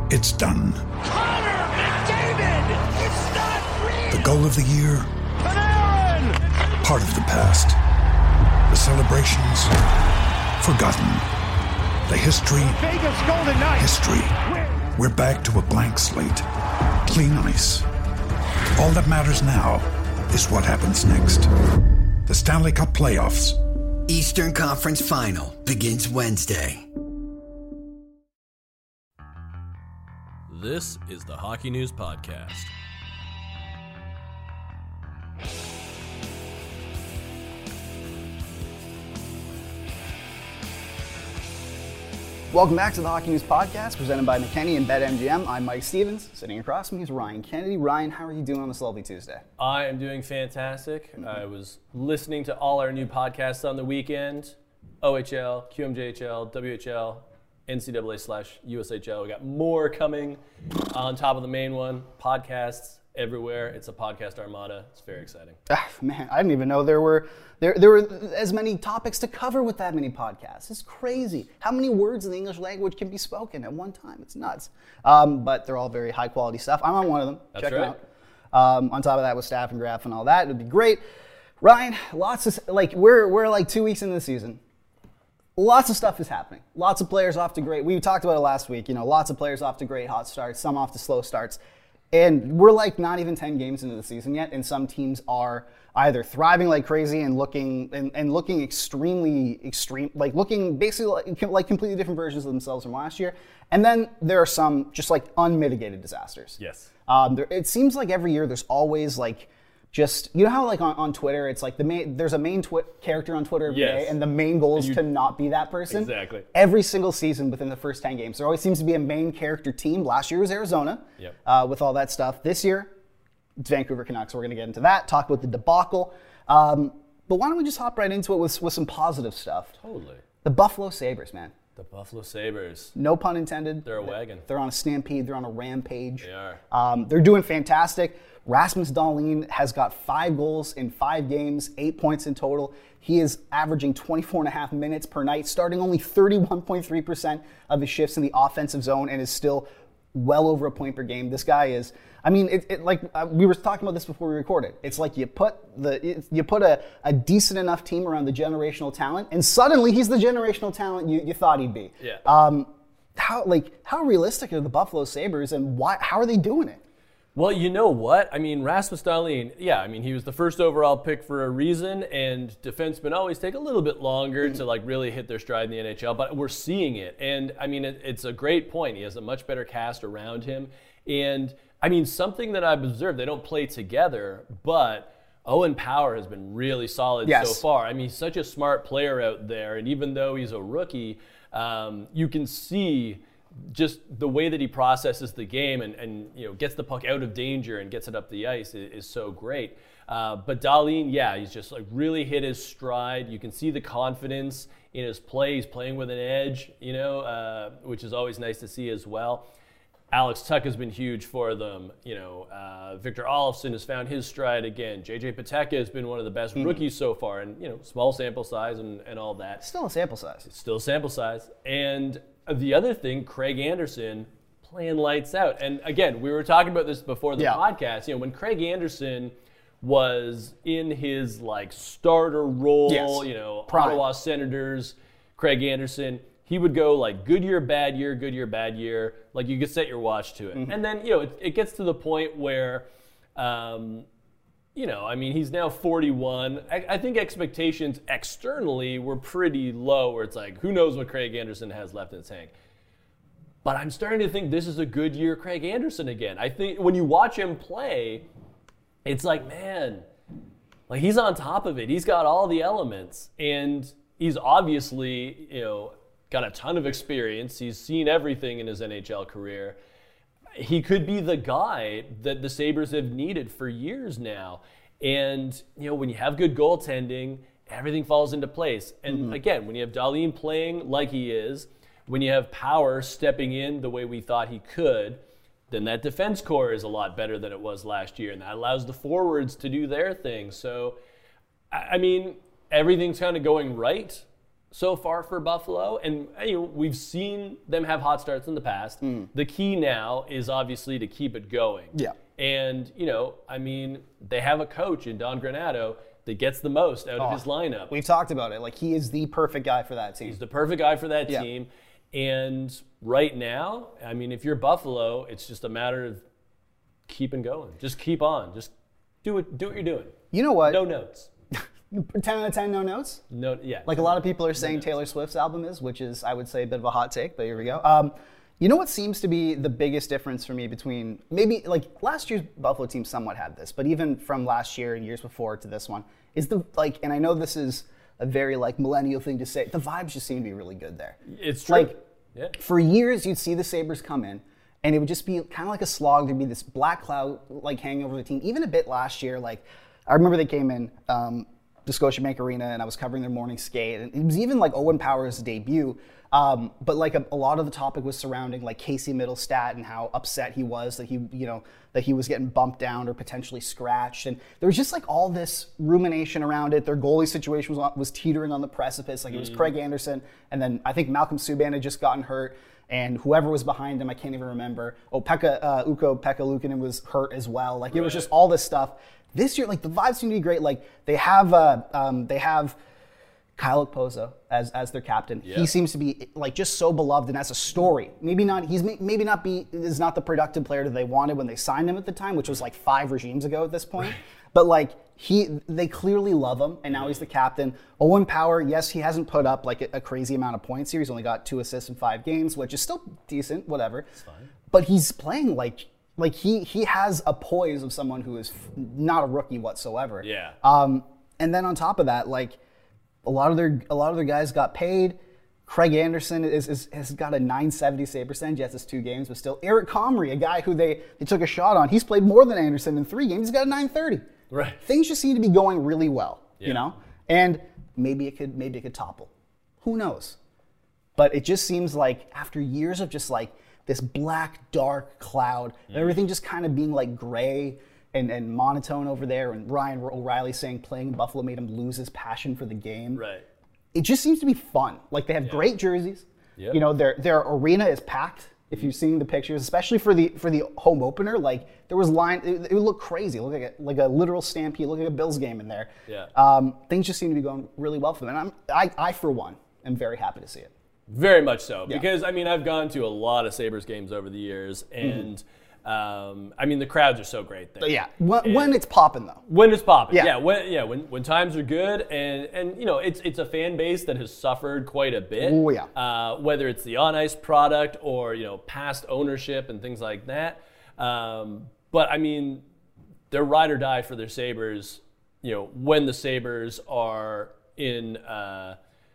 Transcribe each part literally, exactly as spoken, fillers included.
It's done. Connor McDavid! It's not real! The goal of the year? Panarin! Part of the past. The celebrations? Forgotten. The history? Vegas Golden Knights! History. We're back to a blank slate. Clean ice. All that matters now is what happens next. The Stanley Cup Playoffs. Eastern Conference Final begins Wednesday. This is the Hockey News Podcast. Welcome back to the Hockey News Podcast, presented by McKenny and BetMGM. I'm Mike Stevens. Sitting across from me is Ryan Kennedy. Ryan, how are you doing on this lovely Tuesday? I am doing fantastic. Mm-hmm. I was listening to all our new podcasts on the weekend. O H L, Q M J H L, W H L, N C double A slash U S H L. We got more coming on top of the main one. Podcasts everywhere. It's a podcast armada. It's very exciting. Ah, man, I didn't even know there were there there were as many topics to cover with that many podcasts. It's crazy. How many words in the English language can be spoken at one time? It's nuts. Um, but they're all very high quality stuff. I'm on one of them. That's Check right. them out. Um, on top of that, with staff and graph and all that, it'd be great. Ryan, lots of like we're we're like two weeks into the season. Lots of stuff is happening. Lots of players off to great. We talked about it last week. You know, lots of players off to great hot starts, some off to slow starts. And we're like not even ten games into the season yet, and some teams are either thriving like crazy and looking and, and looking extremely extreme, like looking basically like, like completely different versions of themselves from last year. And then there are some just like unmitigated disasters. Yes. Um, there, it seems like every year there's always like just, you know how like on, on Twitter, it's like the main, there's a main twi- character on Twitter every Yes. day, and the main goal is you, to not be that person. Exactly. Every single season within the first ten games, there always seems to be a main character team. Last year was Arizona, Yep. uh, with all that stuff. This year, it's Vancouver Canucks. We're going to get into that, talk about the debacle. Um, but why don't we just hop right into it with, with some positive stuff? Totally. The Buffalo Sabres, man. The Buffalo Sabres. No pun intended. They're a wagon. They're on a stampede. They're on a rampage. They are. Um, they're doing fantastic. Rasmus Dahlin has got five goals in five games, eight points in total. He is averaging twenty-four and a half minutes per night, starting only thirty-one point three percent of his shifts in the offensive zone, and is still well over a point per game. This guy is, I mean, it, it, like uh, we were talking about this before we recorded. It's like you put the it, you put a, a decent enough team around the generational talent, and suddenly he's the generational talent you, you thought he'd be. Yeah. Um, how like how realistic are the Buffalo Sabres, and why? How are they doing it? Well, you know what? I mean, Rasmus Dahlin, yeah, I mean, he was the first overall pick for a reason, and defensemen always take a little bit longer mm-hmm. to, like, really hit their stride in the N H L, but we're seeing it. And, I mean, it, it's a great point. He has a much better cast around him. And, I mean, something that I've observed, they don't play together, but Owen Power has been really solid yes. so far. I mean, he's such a smart player out there, and even though he's a rookie, um, you can see just the way that he processes the game and, and you know gets the puck out of danger and gets it up the ice is, is so great. Uh, but Dahlin, yeah, he's just like really hit his stride. You can see the confidence in his play. He's playing with an edge, you know, uh, which is always nice to see as well. Alex Tuch has been huge for them. You know, uh, Victor Olofsson has found his stride again. J J Pateka has been one of the best mm-hmm. rookies so far, and you know, small sample size and, and all that. Still a sample size. It's still a sample size. And the other thing, Craig Anderson playing lights out. And again, we were talking about this before the yeah. podcast. You know, when Craig Anderson was in his like starter role, yes. you know, Prime. Ottawa Senators, Craig Anderson, he would go like good year, bad year, good year, bad year. Like you could set your watch to it. Mm-hmm. And then, you know, it, it gets to the point where, um, you know, I mean, he's now forty-one. I, I think expectations externally were pretty low, where it's like, who knows what Craig Anderson has left in the tank. But I'm starting to think this is a good year Craig Anderson again. I think when you watch him play, it's like, man, like he's on top of it. He's got all the elements, and he's obviously, you know, got a ton of experience. He's seen everything in his N H L career. He could be the guy that the Sabres have needed for years now. And, you know, when you have good goaltending, everything falls into place. And mm-hmm. again, when you have Dahlin playing like he is, when you have Power stepping in the way we thought he could, then that defense core is a lot better than it was last year. And that allows the forwards to do their thing. So, I mean, everything's kind of going right. so far for Buffalo, and you know, we've seen them have hot starts in the past. Mm. The key now is obviously to keep it going. Yeah. And, you know, I mean, they have a coach in Don Granato that gets the most out oh, of his lineup. We've talked about it. Like, he is the perfect guy for that team. He's the perfect guy for that yeah. team. And right now, I mean, if you're Buffalo, it's just a matter of keeping going. Just keep on. Just do it. Do what you're doing. You know what? No notes. ten out of ten, no notes? No, yeah. Like a lot of people are saying no Taylor Swift's album is, which is, I would say, a bit of a hot take, but here we go. Um, you know what seems to be the biggest difference for me between, maybe, like, last year's Buffalo team somewhat had this, but even from last year and years before to this one, is the, like, and I know this is a very, like, millennial thing to say, the vibes just seem to be really good there. It's true. Like, yeah. For years, you'd see the Sabres come in, and it would just be kind of like a slog. There'd be this black cloud, like, hanging over the team. Even a bit last year, like, I remember they came in, um, to Scotiabank Arena, and I was covering their morning skate, and it was even like Owen Power's debut. Um, but like a, a lot of the topic was surrounding like Casey Middlestat and how upset he was that he, you know, that he was getting bumped down or potentially scratched, and there was just like all this rumination around it. Their goalie situation was was teetering on the precipice. Like it was mm. Craig Anderson, and then I think Malcolm Subban had just gotten hurt, and whoever was behind him, I can't even remember. Oh, Pekka uh, Ukko Pekka Luukkonen was hurt as well. Like it was just all this stuff. This year, like the vibes seem to be great. Like they have, uh, um, they have Kyle Okposo as as their captain. Yeah. He seems to be like just so beloved, and as a story, maybe not. He's maybe not be is not the productive player that they wanted when they signed him at the time, which was like five regimes ago at this point. But like he, they clearly love him, and now he's the captain. Owen Power, yes, he hasn't put up like a, a crazy amount of points here. He's only got two assists in five games, which is still decent, whatever. It's fine. But he's playing like. Like he he has a poise of someone who is f- not a rookie whatsoever. Yeah. Um, and then on top of that, like a lot of their a lot of their guys got paid. Craig Anderson is, is has got a nine seventy save percentage. Yes, it's two games, but still. Eric Comrie, a guy who they, they took a shot on, he's played more than Anderson in three games. He's got a nine thirty. Right. Things just seem to be going really well. Yeah. You know, and maybe it could maybe it could topple. Who knows? But it just seems like after years of just like. This black, dark cloud, mm. everything just kind of being like gray and, and monotone over there, and Ryan O'Reilly saying playing in Buffalo made him lose his passion for the game. Right. It just seems to be fun. Like they have yeah. great jerseys. Yep. You know, their their arena is packed. If you've seen the pictures, especially for the for the home opener, like there was line, it, it would look crazy. It looked like a, like a literal stampede. It looked like a Bills game in there. Yeah. Um, things just seem to be going really well for them, and I'm I, I for one am very happy to see it. Very much so, yeah. because I mean I've gone to a lot of Sabres games over the years, and mm-hmm. um, I mean the crowds are so great there. Yeah, when, when it's popping though. When it's popping, yeah, yeah, when yeah when, when times are good, and and you know it's it's a fan base that has suffered quite a bit. Oh yeah. Uh, whether it's the on ice product or you know past ownership and things like that, um, but I mean they're ride or die for their Sabres. You know when the Sabres are in. Uh,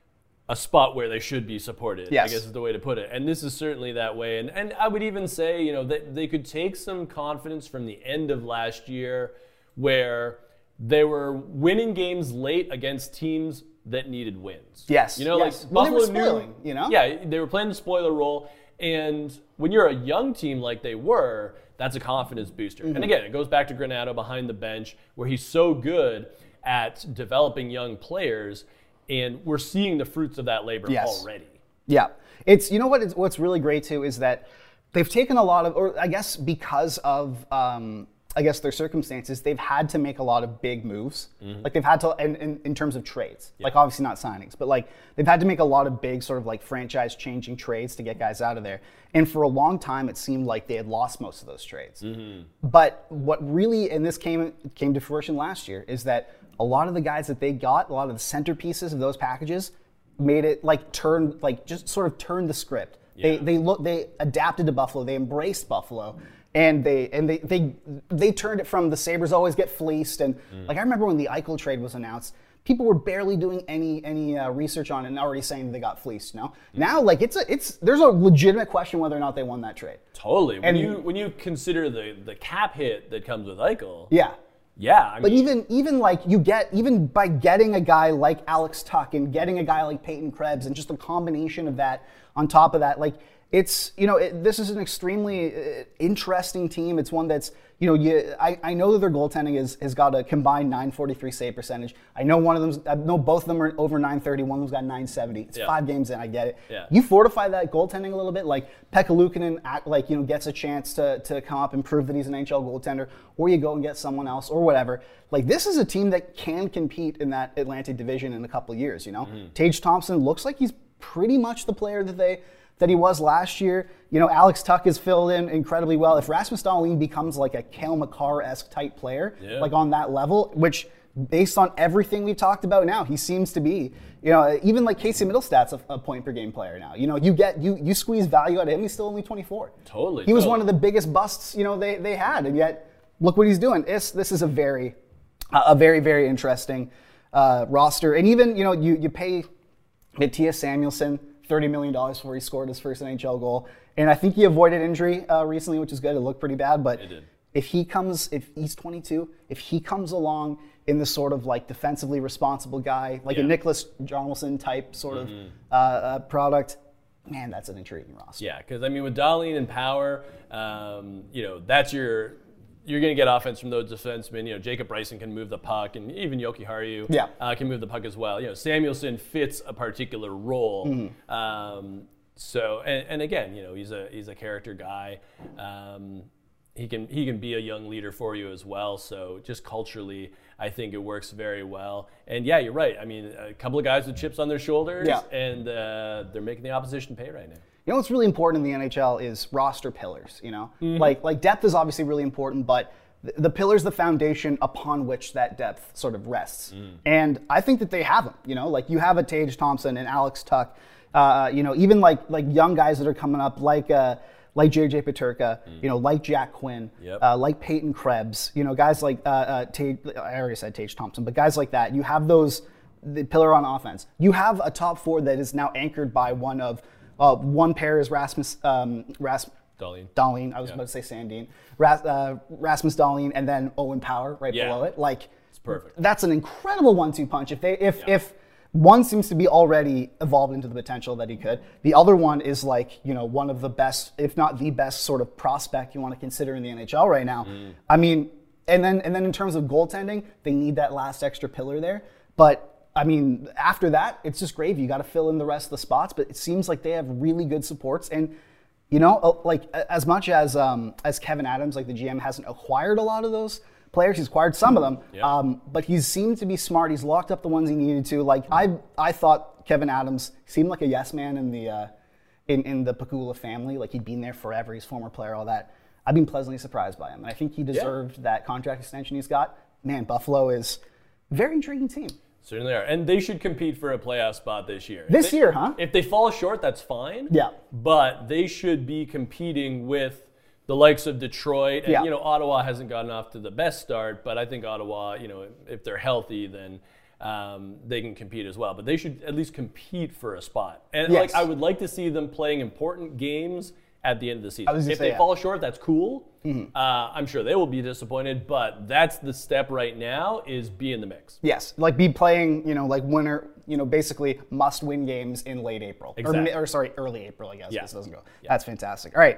a spot where they should be supported, yes. I guess is the way to put it. And this is certainly that way. And and I would even say, you know, that they could take some confidence from the end of last year where they were winning games late against teams that needed wins. Yes. You know, yes. like well, Buffalo they were spoiling, knew, you know? Yeah, they were playing the spoiler role. And when you're a young team like they were, that's a confidence booster. Mm-hmm. And again, it goes back to Granato behind the bench where he's so good at developing young players. And we're seeing the fruits of that labor yes. already. Yeah. It's, you know what? It's, what's really great too is that they've taken a lot of, or I guess because of, um, I guess their circumstances, they've had to make a lot of big moves. Mm-hmm. Like they've had to, in, in, in terms of trades, yeah. like obviously not signings, but like they've had to make a lot of big sort of like franchise changing trades to get guys out of there. And for a long time, it seemed like they had lost most of those trades. Mm-hmm. But what really, and this came came to fruition last year, is that a lot of the guys that they got, a lot of the centerpieces of those packages, made it like turn, like just sort of turned the script. Yeah. They they look they adapted to Buffalo. They embraced Buffalo, and they and they they they turned it from the Sabres always get fleeced, and mm. like I remember when the Eichel trade was announced, people were barely doing any any uh, research on it and already saying they got fleeced. No, mm. now like it's a it's there's a legitimate question whether or not they won that trade. Totally. When and, you when you consider the the cap hit that comes with Eichel. Yeah. Yeah, I but mean, even even like you get even by getting a guy like Alex Tuck and getting a guy like Peyton Krebs and just a combination of that on top of that, like it's, you know, it, this is an extremely uh, interesting team. It's one that's, you know, you, I, I know that their goaltending is, has got a combined nine forty-three save percentage. I know one of them, I know both of them are over nine thirty. One of them's got nine seventy. It's yeah. five games in, I get it. Yeah. You fortify that goaltending a little bit, like Pekka Luukkonen, act like, you know, gets a chance to, to come up and prove that he's an N H L goaltender, or you go and get someone else or whatever. Like, this is a team that can compete in that Atlantic division in a couple of years, you know? Mm-hmm. Tage Thompson looks like he's pretty much the player that they that he was last year. You know, Alex Tuch is filled in incredibly well. If Rasmus Dahlin becomes like a Cale Makar-esque type player, yeah. like on that level, which based on everything we've talked about now, he seems to be, you know, even like Casey Middlestat's a, a point per game player now. You know, you get, you you squeeze value out of him, he's still only twenty-four. Totally. He was totally. one of the biggest busts, you know, they, they had, and yet look what he's doing. It's, this is a very, a very, very interesting uh, roster. And even, you know, you, you pay Mattias Samuelsson thirty million dollars before he scored his first N H L goal. And I think he avoided injury uh, recently, which is good. It looked pretty bad, but it did. if he comes, if he's twenty-two, if he comes along in this sort of like defensively responsible guy, like yeah. a Nicholas Jarmelson type sort mm-hmm. of uh, uh, product, man, that's an intriguing roster. Yeah, because I mean, with Dahlin and Power, um, you know, that's your. You're going to get offense from those defensemen. You know, Jacob Bryson can move the puck, and even Yoki Haru yeah. uh, can move the puck as well. You know, Samuelsson fits a particular role. Mm-hmm. Um, so, and, and again, you know, he's a he's a character guy. Um, he can he can be a young leader for you as well. So, just culturally, I think it works very well. And yeah, you're right. I mean, a couple of guys with chips on their shoulders, yeah. and uh, they're making the opposition pay right now. You know what's really important in the N H L is roster pillars, you know? Mm-hmm. Like like depth is obviously really important, but the, the pillar's the foundation upon which that depth sort of rests. Mm. And I think that they have them, you know? Like you have a Tage Thompson and Alex Tuch, uh, you know, even like like young guys that are coming up like uh, like J J Peterka, mm. you know, like Jack Quinn, yep. uh, like Peyton Krebs, you know, guys like uh, uh, Tage, I already said Tage Thompson, but guys like that. You have those, the pillar on offense. You have a top four that is now anchored by one of Uh, one pair is Rasmus um, Ras- Dahlin. Dahlin. I was yeah. about to say Sandin. Ras- uh, Rasmus Dahlin, and then Owen Power right yeah. below it. Like, it's perfect. That's an incredible one-two punch. If they, if yeah. if one seems to be already evolved into the potential that he could, the other one is like, you know, one of the best, if not the best, sort of prospect you want to consider in the N H L right now. Mm. I mean, and then and then in terms of goaltending, they need that last extra pillar there, but. I mean, after that, it's just gravy. You got to fill in the rest of the spots, but it seems like they have really good supports. And, you know, like as much as um, as Kevin Adams, like the G M, hasn't acquired a lot of those players, he's acquired some of them, yeah. um, but he's seemed to be smart. He's locked up the ones he needed to. Like I, I thought Kevin Adams seemed like a yes man in the uh, in in the Pegula family. Like he'd been there forever. He's a former player, all that. I've been pleasantly surprised by him, and I think he deserved yeah. that contract extension he's got. Man, Buffalo is a very intriguing team. Certainly are. And they should compete for a playoff spot this year. This they, year, huh? If they fall short, that's fine. Yeah. But they should be competing with the likes of Detroit. And, yeah. you know, Ottawa hasn't gotten off to the best start, but I think Ottawa, you know, if they're healthy, then um, they can compete as well. But they should at least compete for a spot. And, yes. like, I would like to see them playing important games at the end of the season. If say, they yeah. fall short, that's cool. Mm-hmm. Uh, I'm sure they will be disappointed, but that's the step right now is be in the mix. Yes, like be playing, you know, like winner, you know, basically must-win games in late April. Exactly. Or, or sorry, early April, I guess. Yeah. This doesn't go. Yeah. That's fantastic. All right.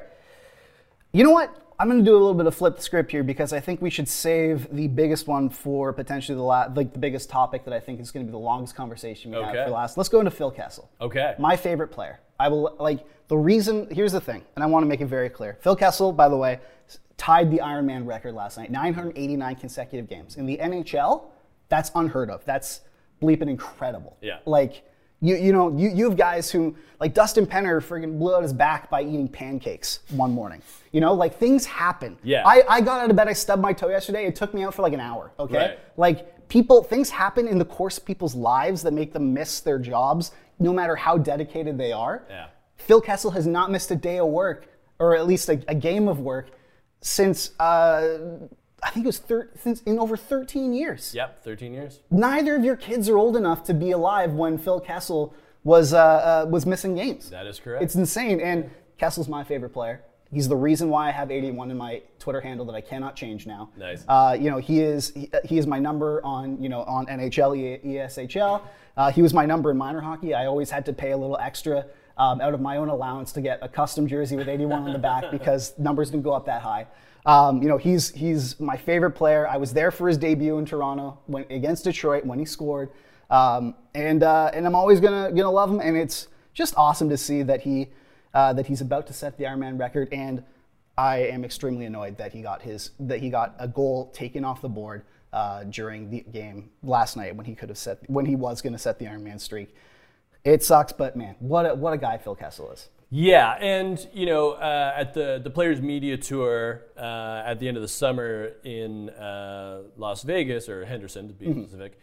You know what? I'm going to do a little bit of flip the script here because I think we should save the biggest one for potentially the la- like the biggest topic that I think is going to be the longest conversation we okay. have for last. Let's go into Phil Kessel. Okay. My favorite player. I will like the reason. Here's the thing, and I want to make it very clear. Phil Kessel, by the way, tied the Iron Man record last night. nine hundred eighty-nine consecutive games in the N H L. That's unheard of. That's bleeping incredible. Yeah. Like. You you know, you, you have guys who, like Dustin Penner friggin' blew out his back by eating pancakes one morning. You know, like things happen. Yeah. I, I got out of bed, I stubbed my toe yesterday, it took me out for like an hour, okay? Right. Like people, things happen in the course of people's lives that make them miss their jobs, no matter how dedicated they are. Yeah. Phil Kessel has not missed a day of work, or at least a, a game of work, since, uh, I think it was thir- since in over thirteen years. Yep, thirteen years. Neither of your kids are old enough to be alive when Phil Kessel was uh, uh, was missing games. That is correct. It's insane, and Kessel's my favorite player. He's the reason why I have eighty-one in my Twitter handle that I cannot change now. Nice. Uh, you know, he is he, he is my number on you know on N H L, E S H L. Uh, he was my number in minor hockey. I always had to pay a little extra um, out of my own allowance to get a custom jersey with eighty-one on the back because numbers didn't go up that high. Um, you know, he's he's my favorite player. I was there for his debut in Toronto when, against Detroit when he scored, um, and uh, and I'm always gonna gonna love him. And it's just awesome to see that he uh, that he's about to set the Ironman record. And I am extremely annoyed that he got his that he got a goal taken off the board uh, during the game last night when he could have set when he was going to set the Ironman streak. It sucks, but man, what a, what a guy Phil Kessel is. Yeah, and you know, uh, at the the Players Media Tour uh, at the end of the summer in uh, Las Vegas, or Henderson to be mm-hmm. specific,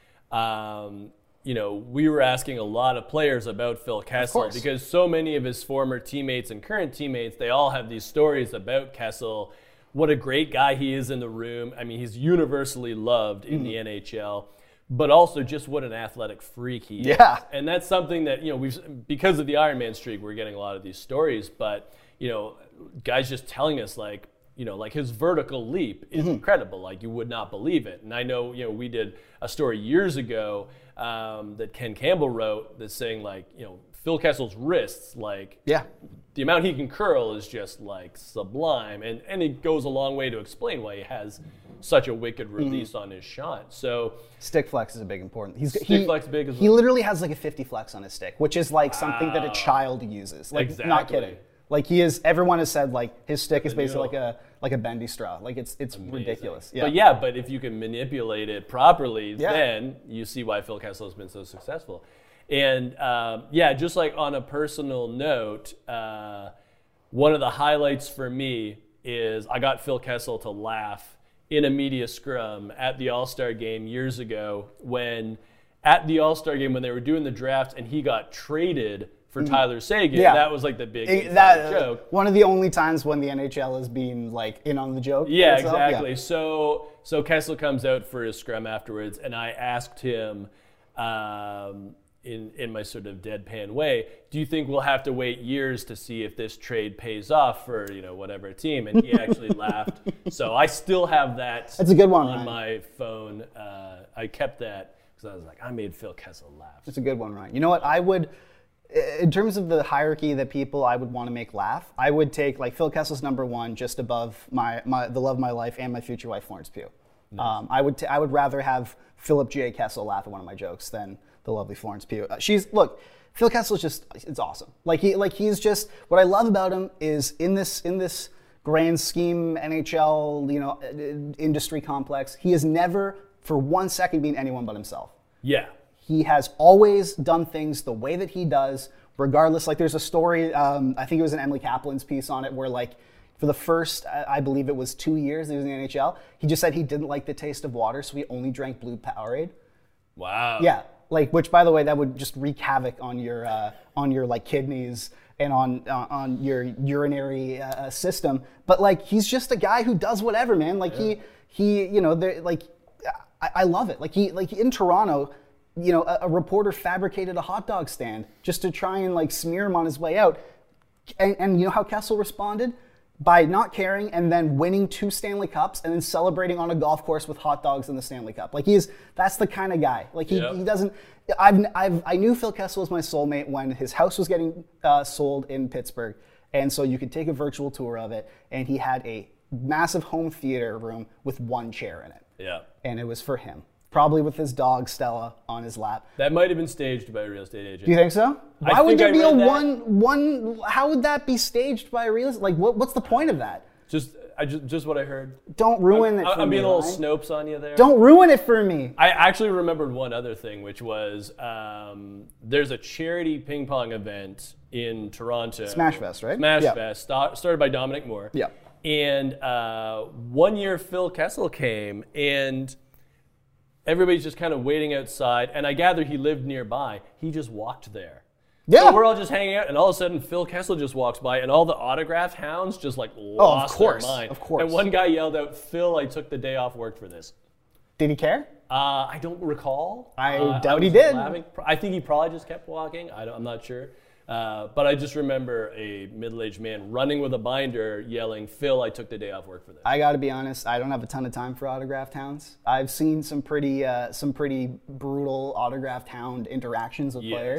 um, you know, we were asking a lot of players about Phil Kessel because so many of his former teammates and current teammates, they all have these stories about Kessel. What a great guy he is in the room. I mean, he's universally loved in mm-hmm. the N H L. But also just what an athletic freak he yeah. is. And that's something that, you know, we've, because of the Ironman streak, we're getting a lot of these stories. But, you know, guys just telling us, like, you know, like his vertical leap is mm-hmm. incredible. Like, you would not believe it. And I know, you know, we did a story years ago um, that Ken Campbell wrote that's saying, like, you know, Phil Kessel's wrists, like, yeah. the amount he can curl is just, like, sublime. And, and it goes a long way to explain why he has such a wicked release mm-hmm. on his shot. So stick flex is a big important. He's stick he, flex big as he well. literally has like a fifty flex on his stick, which is like wow. something that a child uses. Like exactly. not kidding. Like he is. Everyone has said like his stick is basically like a like a bendy straw. Like it's it's Amazing. ridiculous. Yeah. But yeah, but if you can manipulate it properly, yeah. then you see why Phil Kessel has been so successful. And um, yeah, just like on a personal note, uh, one of the highlights for me is I got Phil Kessel to laugh in a media scrum at the All-Star game years ago when at the All-Star game when they were doing the draft and he got traded for Tyler Seguin. Yeah. That was like the big it, that, joke. One of the only times when the N H L is being like in on the joke. Yeah, exactly. Yeah. So so Kessel comes out for his scrum afterwards and I asked him um, in, in my sort of deadpan way, do you think we'll have to wait years to see if this trade pays off for, you know, whatever team? And he actually laughed. So I still have that That's a good one, on Ryan. my phone. Uh, I kept that because I was like, I made Phil Kessel laugh. That's a good one, Ryan. You know what? I would, in terms of the hierarchy that people I would want to make laugh, I would take like Phil Kessel's number one just above my, my the love of my life and my future wife, Florence Pugh. Nice. Um, I would t- I would rather have Philip J. Kessel laugh at one of my jokes than the lovely Florence Pugh. Uh, she's look, Phil Kessel's just it's awesome. Like he like he's just what I love about him is in this in this grand scheme N H L, you know, industry complex, he has never for one second been anyone but himself. Yeah. He has always done things the way that he does, regardless. Like there's a story, um, I think it was an Emily Kaplan's piece on it, where like for the first, I believe it was two years he was in the N H L, he just said he didn't like the taste of water, so he only drank blue Powerade. Wow. Yeah, like which by the way, that would just wreak havoc on your uh, on your like kidneys and on uh, on your urinary uh, system. But like he's just a guy who does whatever, man. Like yeah. he he, you know, like I, I love it. Like he like in Toronto. You know, a, a reporter fabricated a hot dog stand just to try and like smear him on his way out. And, and you know how Kessel responded? By not caring and then winning two Stanley Cups and then celebrating on a golf course with hot dogs in the Stanley Cup. Like he's, that's the kind of guy. Like he, yep. he doesn't, I've, I've, I knew Phil Kessel was my soulmate when his house was getting uh, sold in Pittsburgh. And so you could take a virtual tour of it. And he had a massive home theater room with one chair in it. Yeah. And it was for him. Probably with his dog Stella on his lap. That might have been staged by a real estate agent. Do you think so? Why I would there I be a that. one one? How would that be staged by a real estate? Like, what, what's the point of that? Just, I just, just what I heard. Don't ruin I'm, it. For I'm me, being a little right? Snopes on you there. Don't ruin it for me. I actually remembered one other thing, which was um, there's a charity ping pong event in Toronto. Smash Fest, right? Smash yeah. Fest, start, started by Dominic Moore. Yeah. And uh, one year Phil Kessel came and everybody's just kind of waiting outside, and I gather he lived nearby. He just walked there. Yeah. So we're all just hanging out, and all of a sudden Phil Kessel just walks by, and all the autograph hounds just like lost oh, of course, their mind. Of course. And one guy yelled out, "Phil, I took the day off work for this." Did he care? Uh, I don't recall. I uh, doubt I he did. Laughing. I think he probably just kept walking. I don't, I'm not sure. Uh, but I just remember a middle-aged man running with a binder yelling, "Phil, I took the day off work for this." I got to be honest, I don't have a ton of time for autographed hounds. I've seen some pretty uh, some pretty brutal autographed hound interactions with yes. players.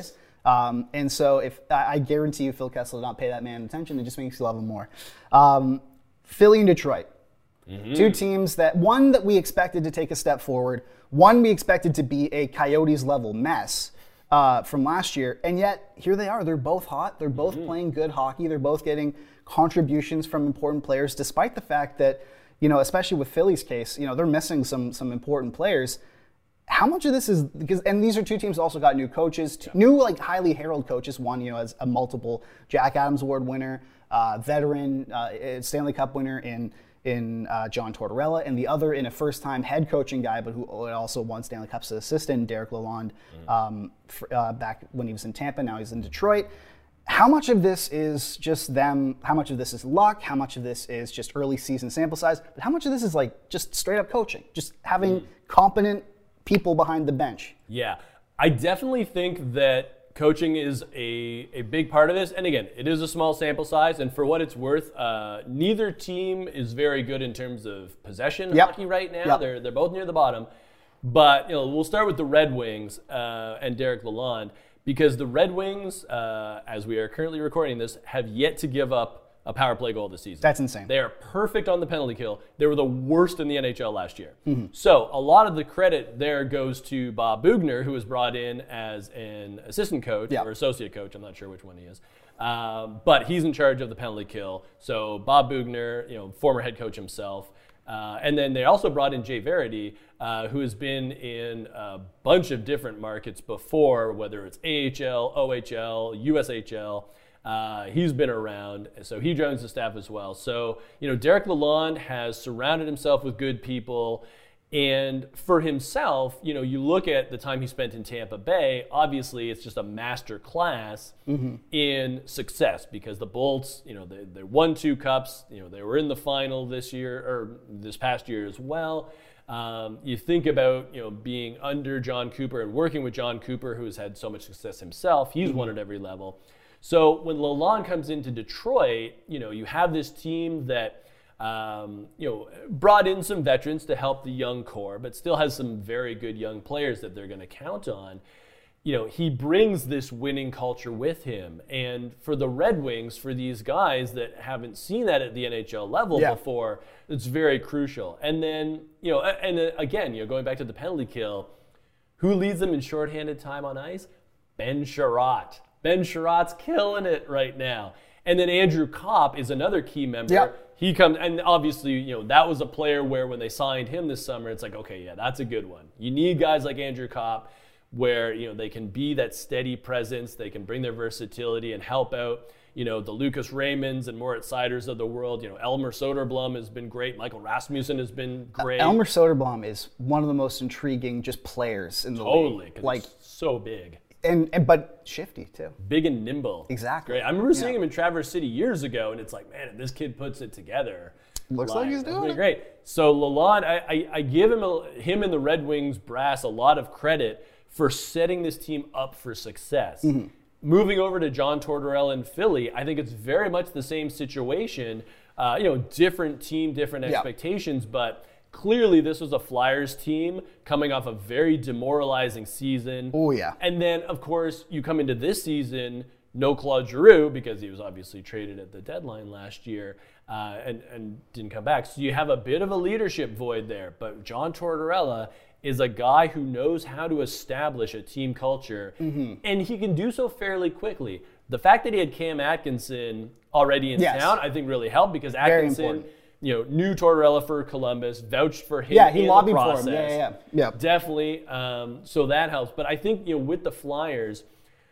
Um, and so if I, I guarantee you Phil Kessel did not pay that man attention, it just makes you love him more. Um, Philly and Detroit. Mm-hmm. Two teams that, one that we expected to take a step forward, one we expected to be a Coyotes-level mess uh, from last year, and yet here they are. They're both hot. They're both mm-hmm. playing good hockey. They're both getting contributions from important players, despite the fact that, you know, especially with Philly's case, you know, they're missing some some important players. How much of this is because, and these are two teams that also got new coaches, yeah. new like highly heralded coaches. One, you know, as a multiple Jack Adams Award winner, uh, veteran uh, Stanley Cup winner in. in uh, John Tortorella, and the other in a first-time head coaching guy, but who also won Stanley Cups as assistant, Derek Lalonde, mm. um, for, uh, back when he was in Tampa, now he's in Detroit. How much of this is just them, how much of this is luck, how much of this is just early season sample size, but how much of this is like just straight-up coaching, just having mm. competent people behind the bench? Yeah, I definitely think that coaching is a, a big part of this. And again, it is a small sample size. And for what it's worth, uh, neither team is very good in terms of possession yep. hockey right now. Yep. They're they're both near the bottom. But you know, we'll start with the Red Wings uh, and Derek Lalonde, because the Red Wings, uh, as we are currently recording this, have yet to give up a power play goal this season. That's insane. They are perfect on the penalty kill. They were the worst in the N H L last year. Mm-hmm. So a lot of the credit there goes to Bob Bugner, who was brought in as an assistant coach yeah. or associate coach. I'm not sure which one he is. Um, but he's in charge of the penalty kill. So Bob Bugner, you know, former head coach himself. Uh, and then they also brought in Jay Verity, uh, who has been in a bunch of different markets before, whether it's A H L, O H L, U S H L. Uh, he's been around, so he joins the staff as well. So, you know, Derek Lalonde has surrounded himself with good people. And for himself, you know, you look at the time he spent in Tampa Bay, obviously it's just a master class mm-hmm. in success, because the Bolts, you know, they, they won two cups. You know, they were in the final this year, or this past year as well. Um, you think about, you know, being under John Cooper and working with John Cooper, who has had so much success himself. He's mm-hmm. won at every level. So when Lalonde comes into Detroit, you know, you have this team that, um, you know, brought in some veterans to help the young core, but still has some very good young players that they're going to count on. You know, he brings this winning culture with him. And for the Red Wings, for these guys that haven't seen that at the N H L level yeah. before, it's very crucial. And then, you know, and again, you know, going back to the penalty kill, who leads them in shorthanded time on ice? Ben Sherratt. Ben Sherratt's killing it right now. And then Andrew Kopp is another key member. Yep. He comes, and obviously, you know, that was a player where when they signed him this summer, it's like, okay, yeah, that's a good one. You need guys like Andrew Kopp where, you know, they can be that steady presence, they can bring their versatility and help out, you know, the Lucas Raymonds and Moritz Seiders of the world. You know, Elmer Soderblom has been great. Michael Rasmussen has been great. Uh, Elmer Soderblom is one of the most intriguing just players in the totally, league. Like, so big. And, and but shifty too. Big and nimble. Exactly. Great. I remember seeing yeah. him in Traverse City years ago, and it's like, man, if this kid puts it together. Looks like, like he's doing it. Great. So Lalonde, I, I, I give him a, him and the Red Wings brass a lot of credit for setting this team up for success. Mm-hmm. Moving over to John Tortorella in Philly, I think it's very much the same situation. Uh, you know, different team, different expectations, yeah. but clearly this was a Flyers team coming off a very demoralizing season. Oh, yeah. And then, of course, you come into this season, no Claude Giroux, because he was obviously traded at the deadline last year uh, and, and didn't come back. So you have a bit of a leadership void there. But John Tortorella is a guy who knows how to establish a team culture, mm-hmm. and he can do so fairly quickly. The fact that he had Cam Atkinson already in yes. town, I think really helped, because Atkinson, you know, knew Tortorella for Columbus, vouched for him. Yeah, he in lobbied the process. for him. Yeah, yeah, yeah. yeah. Definitely. Um, so that helps. But I think, you know, with the Flyers,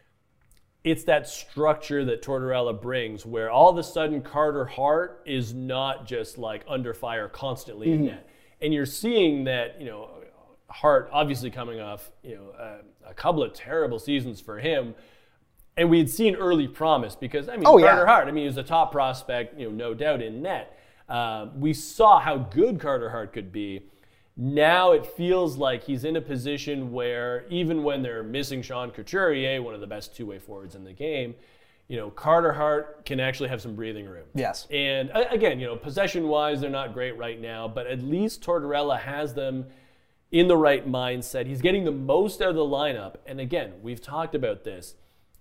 it's that structure that Tortorella brings, where all of a sudden Carter Hart is not just like under fire constantly mm-hmm. in net, and you're seeing that, you know, Hart obviously coming off, you know, a, a couple of terrible seasons for him. And we had seen early promise because, I mean, oh, Carter yeah. Hart, I mean, he was a top prospect, you know, no doubt in net. Uh, we saw how good Carter Hart could be. Now it feels like he's in a position where even when they're missing Sean Couturier, one of the best two-way forwards in the game, you know, Carter Hart can actually have some breathing room. Yes. And uh, again, you know, possession-wise, they're not great right now, but at least Tortorella has them in the right mindset. He's getting the most out of the lineup. And again, we've talked about this.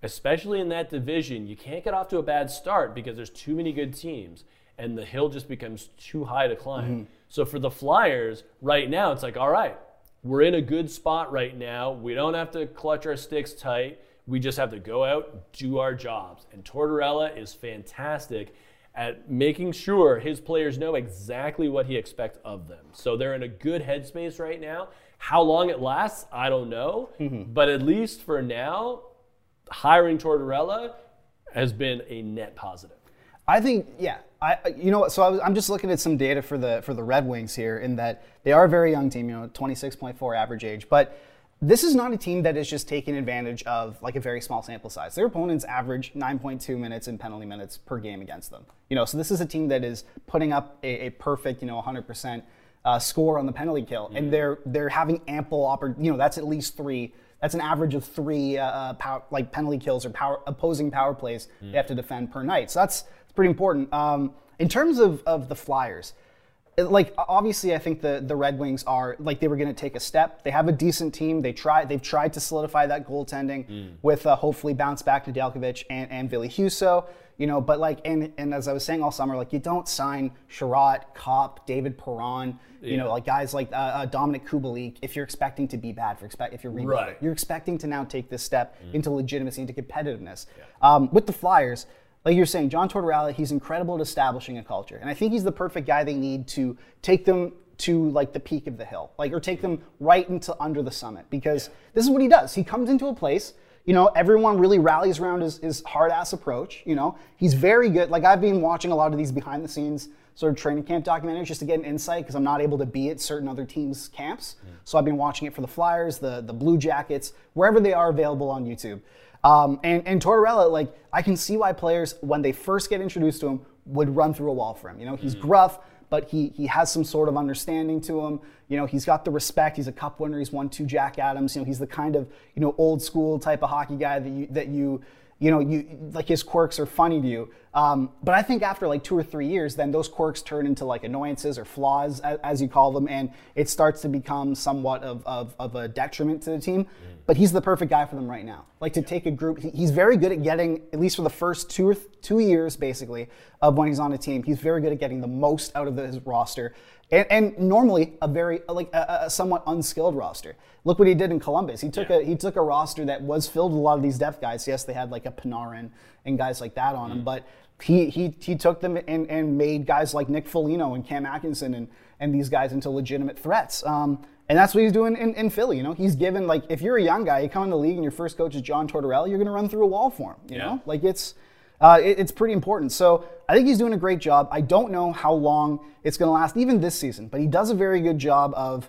especially in that division, you can't get off to a bad start because there's too many good teams, and the hill just becomes too high to climb. Mm-hmm. So for the Flyers, right now, it's like, all right, we're in a good spot right now. We don't have to clutch our sticks tight. We just have to go out, do our jobs. And Tortorella is fantastic at making sure his players know exactly what he expects of them. So they're in a good headspace right now. How long it lasts, I don't know. Mm-hmm. But at least for now, hiring Tortorella has been a net positive. I think, yeah. I, you know what? So I was, I'm just looking at some data for the for the Red Wings here, in that they are a very young team. You know, twenty-six point four average age, but this is not a team that is just taking advantage of like a very small sample size. Their opponents average nine point two minutes in penalty minutes per game against them. You know, so this is a team that is putting up a, a perfect, you know, one hundred percent uh, score on the penalty kill, mm-hmm. and they're they're having ample oppor- You know, that's at least three. That's an average of three uh, power, like penalty kills or power opposing power plays mm-hmm. they have to defend per night. So that's it's pretty important. Um, in terms of of the Flyers. Like, obviously, I think the, the Red Wings are, like, they were going to take a step. They have a decent team. They try, they've tried to solidify that goaltending mm. with uh, hopefully bounce back to Nedeljkovic and, and Ville Husso, you know, but, like, and, and as I was saying all summer, like, you don't sign Sherratt, Kopp, David Perron, you yeah. know, like, guys like uh, uh, Dominic Kubalik if you're expecting to be bad, for expect if you're rebuilding. Right. You're expecting to now take this step mm. into legitimacy, into competitiveness. Yeah. Um, with the Flyers, like you're saying, John Tortorella, he's incredible at establishing a culture. And I think he's the perfect guy they need to take them to like the peak of the hill, like, or take them right into under the summit, because yeah. this is what he does. He comes into a place, you know, everyone really rallies around his, his hard ass approach. You know, he's very good. Like, I've been watching a lot of these behind the scenes sort of training camp documentaries just to get an insight, because I'm not able to be at certain other teams' camps. Mm. So I've been watching it for the Flyers, the, the Blue Jackets, wherever they are available on YouTube. Um, and, and Tortorella, like, I can see why players, when they first get introduced to him, would run through a wall for him. You know, he's mm-hmm. gruff, but he he has some sort of understanding to him. You know, he's got the respect. He's a cup winner. He's won two Jack Adams. You know, he's the kind of, you know, old school type of hockey guy that you, that you, you know, you like, his quirks are funny to you. Um, but I think after like two or three years, then those quirks turn into like annoyances or flaws, as, as you call them, and it starts to become somewhat of, of, of a detriment to the team. Mm. But he's the perfect guy for them right now. Like, to take a group, he, he's very good at getting, at least for the first two or th- two years, basically, of when he's on a team, he's very good at getting the most out of the, his roster. And, and normally a very, like a, a somewhat unskilled roster. Look what he did in Columbus. He took yeah. a he took a roster that was filled with a lot of these depth guys. Yes, they had like a Panarin and guys like that on mm. them, but he he he took them and, and made guys like Nick Foligno and Cam Atkinson and, and these guys into legitimate threats. Um, and that's what he's doing in, in Philly. You know, he's given, like, if you're a young guy, you come in the league and your first coach is John Tortorella, you're going to run through a wall for him. You yeah. know, like it's. Uh, it, it's pretty important. So I think he's doing a great job. I don't know how long it's going to last, even this season, but he does a very good job of,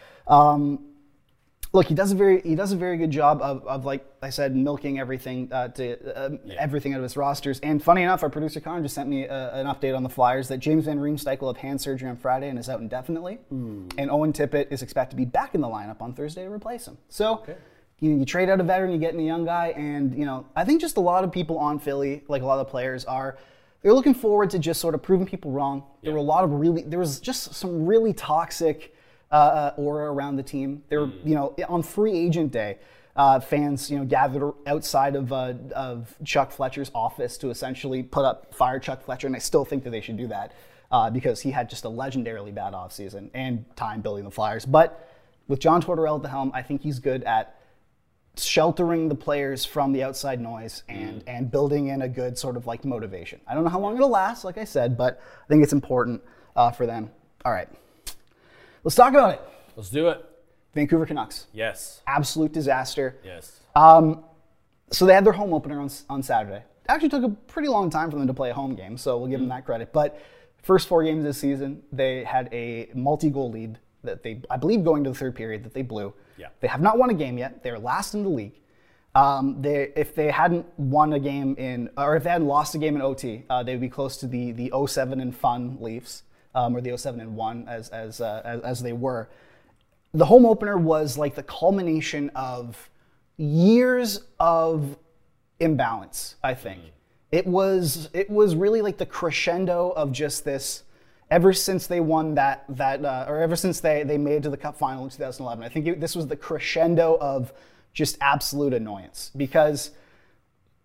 um, look, he does a very he does a very good job of, of like I said, milking everything uh, to uh, yeah. everything out of his rosters. And funny enough, our producer Connor just sent me a, an update on the Flyers that James Van Riemsdyk will have hand surgery on Friday and is out indefinitely, mm. and Owen Tippett is expected to be back in the lineup on Thursday to replace him. So. Okay. You, you trade out a veteran, you get in a young guy, and, you know, I think just a lot of people on Philly, like a lot of the players, are they're looking forward to just sort of proving people wrong. Yeah. There were a lot of really, there was just some really toxic uh, aura around the team. There, mm. you know, on free agent day, uh, fans, you know, gathered outside of uh, of Chuck Fletcher's office to essentially put up fire Chuck Fletcher, and I still think that they should do that uh, because he had just a legendarily bad offseason and time building the Flyers. But with John Tortorella at the helm, I think he's good at sheltering the players from the outside noise and, mm. and building in a good sort of like motivation. I don't know how long it'll last, like I said, but I think it's important uh, for them. All right, let's talk about it. Let's do it. Vancouver Canucks. Yes. Absolute disaster. Yes. Um, so they had their home opener on, on Saturday. It actually took a pretty long time for them to play a home game, so we'll give mm. them that credit. But first four games this season, they had a multi-goal lead that they, I believe, going to the third period that they blew. Yeah. They have not won a game yet. They're last in the league. Um, they, if they hadn't won a game in, or if they hadn't lost a game in O T, uh, they would be close to the the oh seven and fun Leafs, um, or the oh seven and one as as, uh, as as they were. The home opener was like the culmination of years of imbalance. I think mm. it was it was really like the crescendo of just this. Ever since they won that, that uh, or ever since they, they made it to the Cup final in two thousand eleven, I think it, this was the crescendo of just absolute annoyance. Because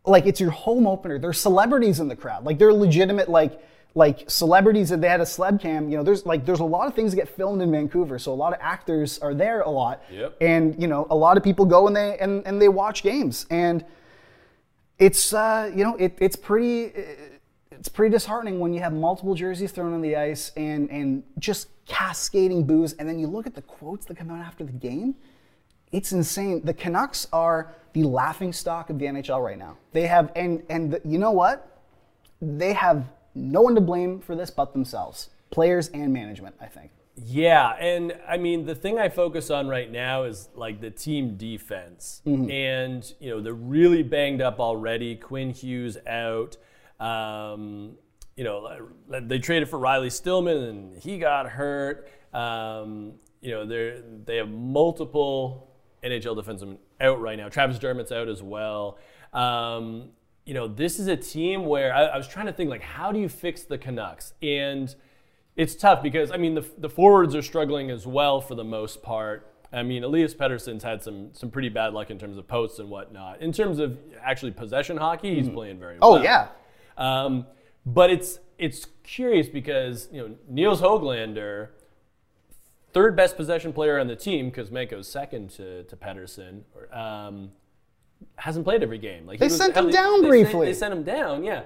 like it's your home opener. There's celebrities in the crowd. Like they're legitimate like like celebrities that they had a celeb cam. You know, there's like there's a lot of things that get filmed in Vancouver, so a lot of actors are there a lot. Yep. And you know, a lot of people go and they and, and they watch games, and it's uh, you know it, it's pretty it's pretty disheartening when you have multiple jerseys thrown on the ice and and just cascading boos, and then you look at the quotes that come out after the game. It's insane. The Canucks are the laughing stock of the N H L right now. They have, and and the, you know what? They have no one to blame for this but themselves, players and management, I think. Yeah, and I mean, the thing I focus on right now is like the team defense. Mm-hmm. And, you know, they're really banged up already. Quinn Hughes out. Um, you know, they traded for Riley Stillman and he got hurt. Um, you know, they they have multiple N H L defensemen out right now. Travis Dermott's out as well. Um, you know, this is a team where I, I was trying to think, like, how do you fix the Canucks? And it's tough because, I mean, the, the forwards are struggling as well for the most part. I mean, Elias Pettersson's had some some pretty bad luck in terms of posts and whatnot. In terms of actually possession hockey, he's mm-hmm. playing very well. Oh, yeah. Um, but it's it's curious because, you know, Niels Höglander, third best possession player on the team, because Manko's second to, to Pettersson, um, hasn't played every game. Like They he was, sent him they, down they briefly. Sent, they sent him down, yeah.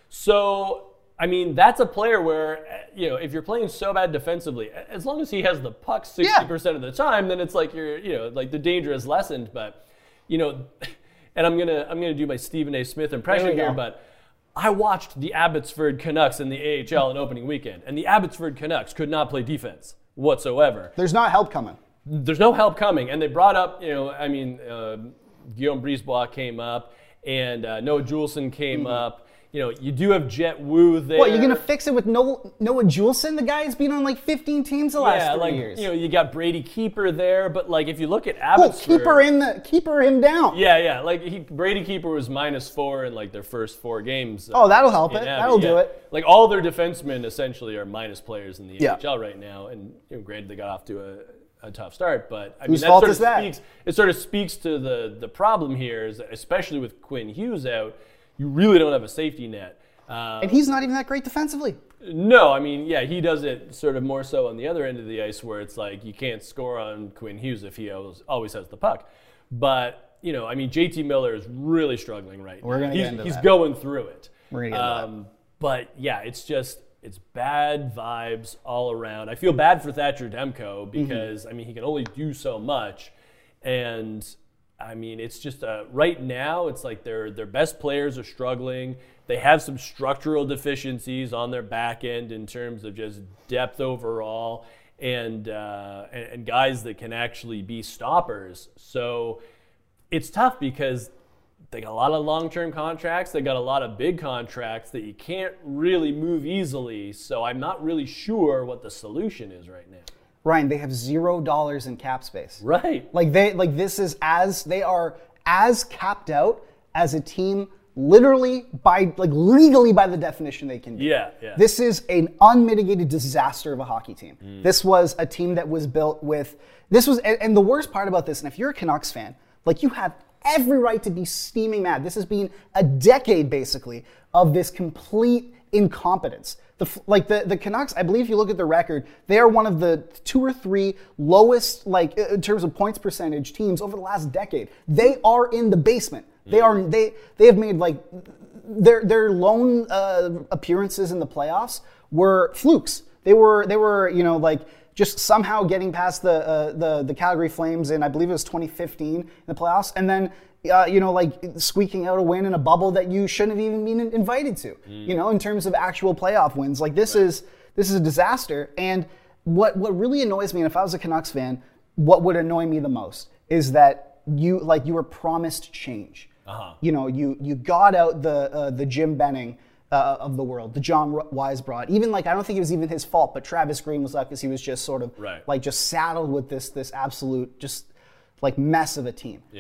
So, I mean, that's a player where, you know, if you're playing so bad defensively, as long as he has the puck sixty percent yeah. of the time, then it's like you're, you know, like the danger is lessened. But, you know, and I'm gonna I'm gonna do my Stephen A. Smith impression here, but I watched the Abbotsford Canucks in the A H L in opening weekend, and the Abbotsford Canucks could not play defense whatsoever. There's not help coming. There's no help coming, and they brought up, you know, I mean, uh, Guillaume Brisebois came up, and uh, Noah Juleson came mm-hmm. up. You know, you do have Jet Wu there. What, you're going to fix it with Noah, Noah Juleson? The guy's been on like fifteen teams the last yeah, three like, years. You know, you got Brady Keeper there, but like if you look at Well, Abbotsford. keeper in the keeper him down. Yeah, yeah. Like he, Brady Keeper was minus four in like their first four games. Oh, that'll help it. Abbey, That'll yeah. do it. Like all their defensemen essentially are minus players in the yeah. N H L right now, and you know, granted they got off to a, a tough start, but I Whose mean that fault sort is of that? speaks. It sort of speaks to the the problem here is that especially with Quinn Hughes out, you really don't have a safety net. Um, and he's not even that great defensively. No, I mean, yeah, he does it sort of more so on the other end of the ice where it's like you can't score on Quinn Hughes if he always, always has the puck. But, you know, I mean, J T Miller is really struggling right We're now. gonna He's, get into he's that. going through it. We're going to get into Um, that. but, yeah, it's just, it's bad vibes all around. I feel bad for Thatcher Demko because, mm-hmm. I mean, he can only do so much. And, I mean, it's just, uh, right now, it's like their their best players are struggling. They have some structural deficiencies on their back end in terms of just depth overall and, uh, and and guys that can actually be stoppers. So it's tough because they got a lot of long-term contracts. They got a lot of big contracts that you can't really move easily. So I'm not really sure what the solution is right now. Ryan, they have zero dollars in cap space. Right. Like they like this is as they are as capped out as a team. Literally, by like legally by the definition they can be. Yeah, yeah. This is an unmitigated disaster of a hockey team. Mm. This was a team that was built with, this was, and, and the worst part about this, and if you're a Canucks fan, like you have every right to be steaming mad. This has been a decade, basically, of this complete incompetence. The, like the, the Canucks, I believe if you look at the record, they are one of the two or three lowest, like in terms of points percentage teams over the last decade. They are in the basement. They are they they have made like their their lone uh, appearances in the playoffs were flukes. They were they were you know like just somehow getting past the uh, the the Calgary Flames in I believe it was twenty fifteen in the playoffs, and then uh, you know like squeaking out a win in a bubble that you shouldn't have even been invited to. Mm. You know in terms of actual playoff wins, like this right. is this is a disaster. And what what really annoys me, and if I was a Canucks fan, what would annoy me the most is that you like you were promised change. Uh-huh. You know, you you got out the uh, the Jim Benning uh, of the world, the John Weisbrod. Even like I don't think it was even his fault, but Travis Green was up because he was just sort of right. like just saddled with this this absolute just like mess of a team. Yeah.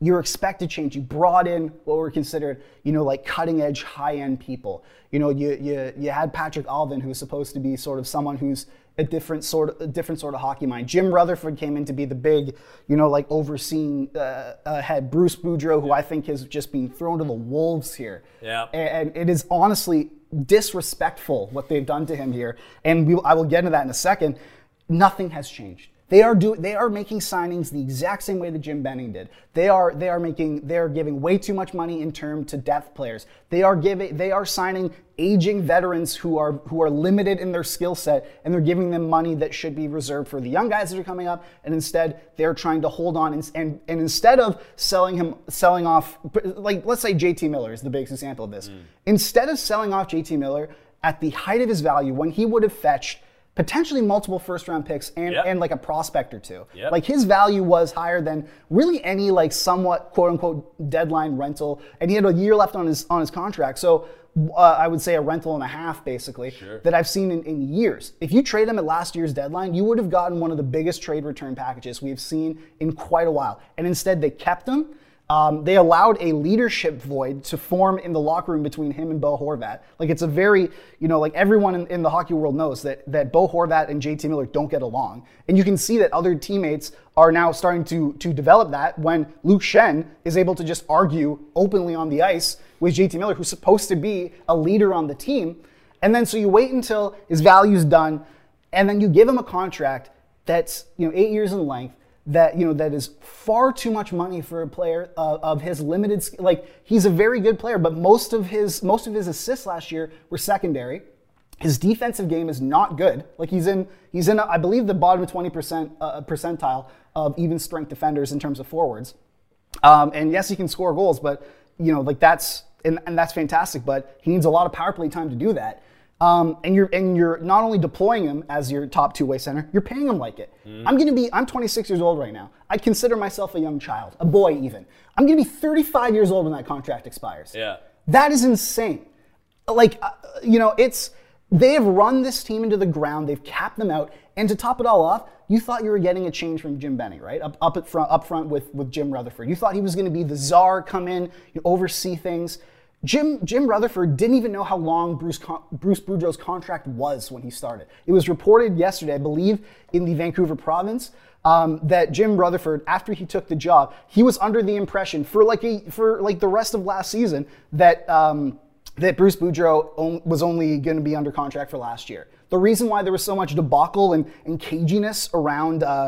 your expected change. You brought in what were considered, you know, like cutting edge, high end people. You know, you you you had Patrick Alvin, who's supposed to be sort of someone who's a different sort of a different sort of hockey mind. Jim Rutherford came in to be the big, you know, like overseeing uh, uh, head. Bruce Boudreau, who I think has just been thrown to the wolves here. Yeah. And, and it is honestly disrespectful what they've done to him here. And we, I will get into that in a second. Nothing has changed. They are do they are making signings the exact same way that Jim Benning did. They are they are making they are giving way too much money in term to depth players. They are giving they are signing aging veterans who are who are limited in their skill set, and they're giving them money that should be reserved for the young guys that are coming up. And instead, they're trying to hold on and and, and instead of selling him selling off, like let's say J T Miller is the biggest example of this. Mm. Instead of selling off J T Miller at the height of his value, when he would have fetched potentially multiple first-round picks and, yep. and like a prospect or two. Yep. Like his value was higher than really any like somewhat quote-unquote deadline rental, and he had a year left on his on his contract. So uh, I would say a rental and a half, basically, sure. that I've seen in, in years. If you trade him at last year's deadline, you would have gotten one of the biggest trade return packages we've seen in quite a while. And instead, they kept him. Um, they allowed a leadership void to form in the locker room between him and Bo Horvat. Like it's a very, you know, like everyone in, in the hockey world knows that that Bo Horvat and J T Miller don't get along. And you can see that other teammates are now starting to, to develop that when Luke Shen is able to just argue openly on the ice with J T Miller, who's supposed to be a leader on the team. And then so you wait until his value's done, and then you give him a contract that's, you know, eight years in length, that, you know, that is far too much money for a player uh, of his limited, like he's a very good player, but most of his most of his assists last year were secondary. His defensive game is not good. Like he's in he's in I believe the bottom twenty percent uh, percentile of even strength defenders in terms of forwards. Um, and yes, he can score goals, but you know, like that's and, and that's fantastic, but he needs a lot of power play time to do that. Um, and you're and you're not only deploying him as your top two-way center, you're paying him like it. Mm. I'm gonna be I'm twenty-six years old right now. I consider myself a young child, a boy even. I'm gonna be thirty-five years old when that contract expires. Yeah, that is insane. Like uh, you know, it's they have run this team into the ground. They've capped them out, and to top it all off, you thought you were getting a change from Jim Benning, right? Up up at front, up front with with Jim Rutherford. You thought he was gonna be the czar, come in, you oversee things. Jim Jim Rutherford didn't even know how long Bruce Bruce Boudreau's contract was when he started. It was reported yesterday, I believe, in the Vancouver Province, um, that Jim Rutherford, after he took the job, he was under the impression for like a for like the rest of last season that um, that Bruce Boudreau on, was only going to be under contract for last year. The reason why there was so much debacle and, and caginess around. Uh,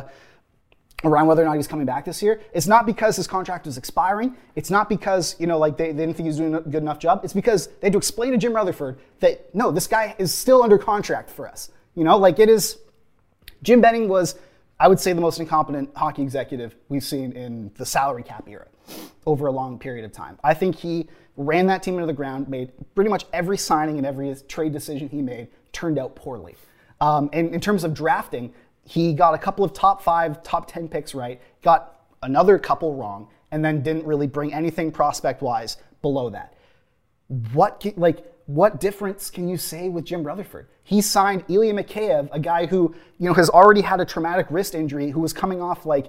around whether or not he's coming back this year. It's not because his contract was expiring. It's not because, you know, like they, they didn't think he was doing a good enough job. It's because they had to explain to Jim Rutherford that, no, this guy is still under contract for us. You know, like it is, Jim Benning was, I would say, the most incompetent hockey executive we've seen in the salary cap era over a long period of time. I think he ran that team into the ground, made pretty much every signing and every trade decision he made turned out poorly. Um, and in terms of drafting, he got a couple of top five, top ten picks right, got another couple wrong, and then didn't really bring anything prospect-wise below that. What like what difference can you say with Jim Rutherford? He signed Ilya Mikheyev, a guy who, you know, has already had a traumatic wrist injury, who was coming off like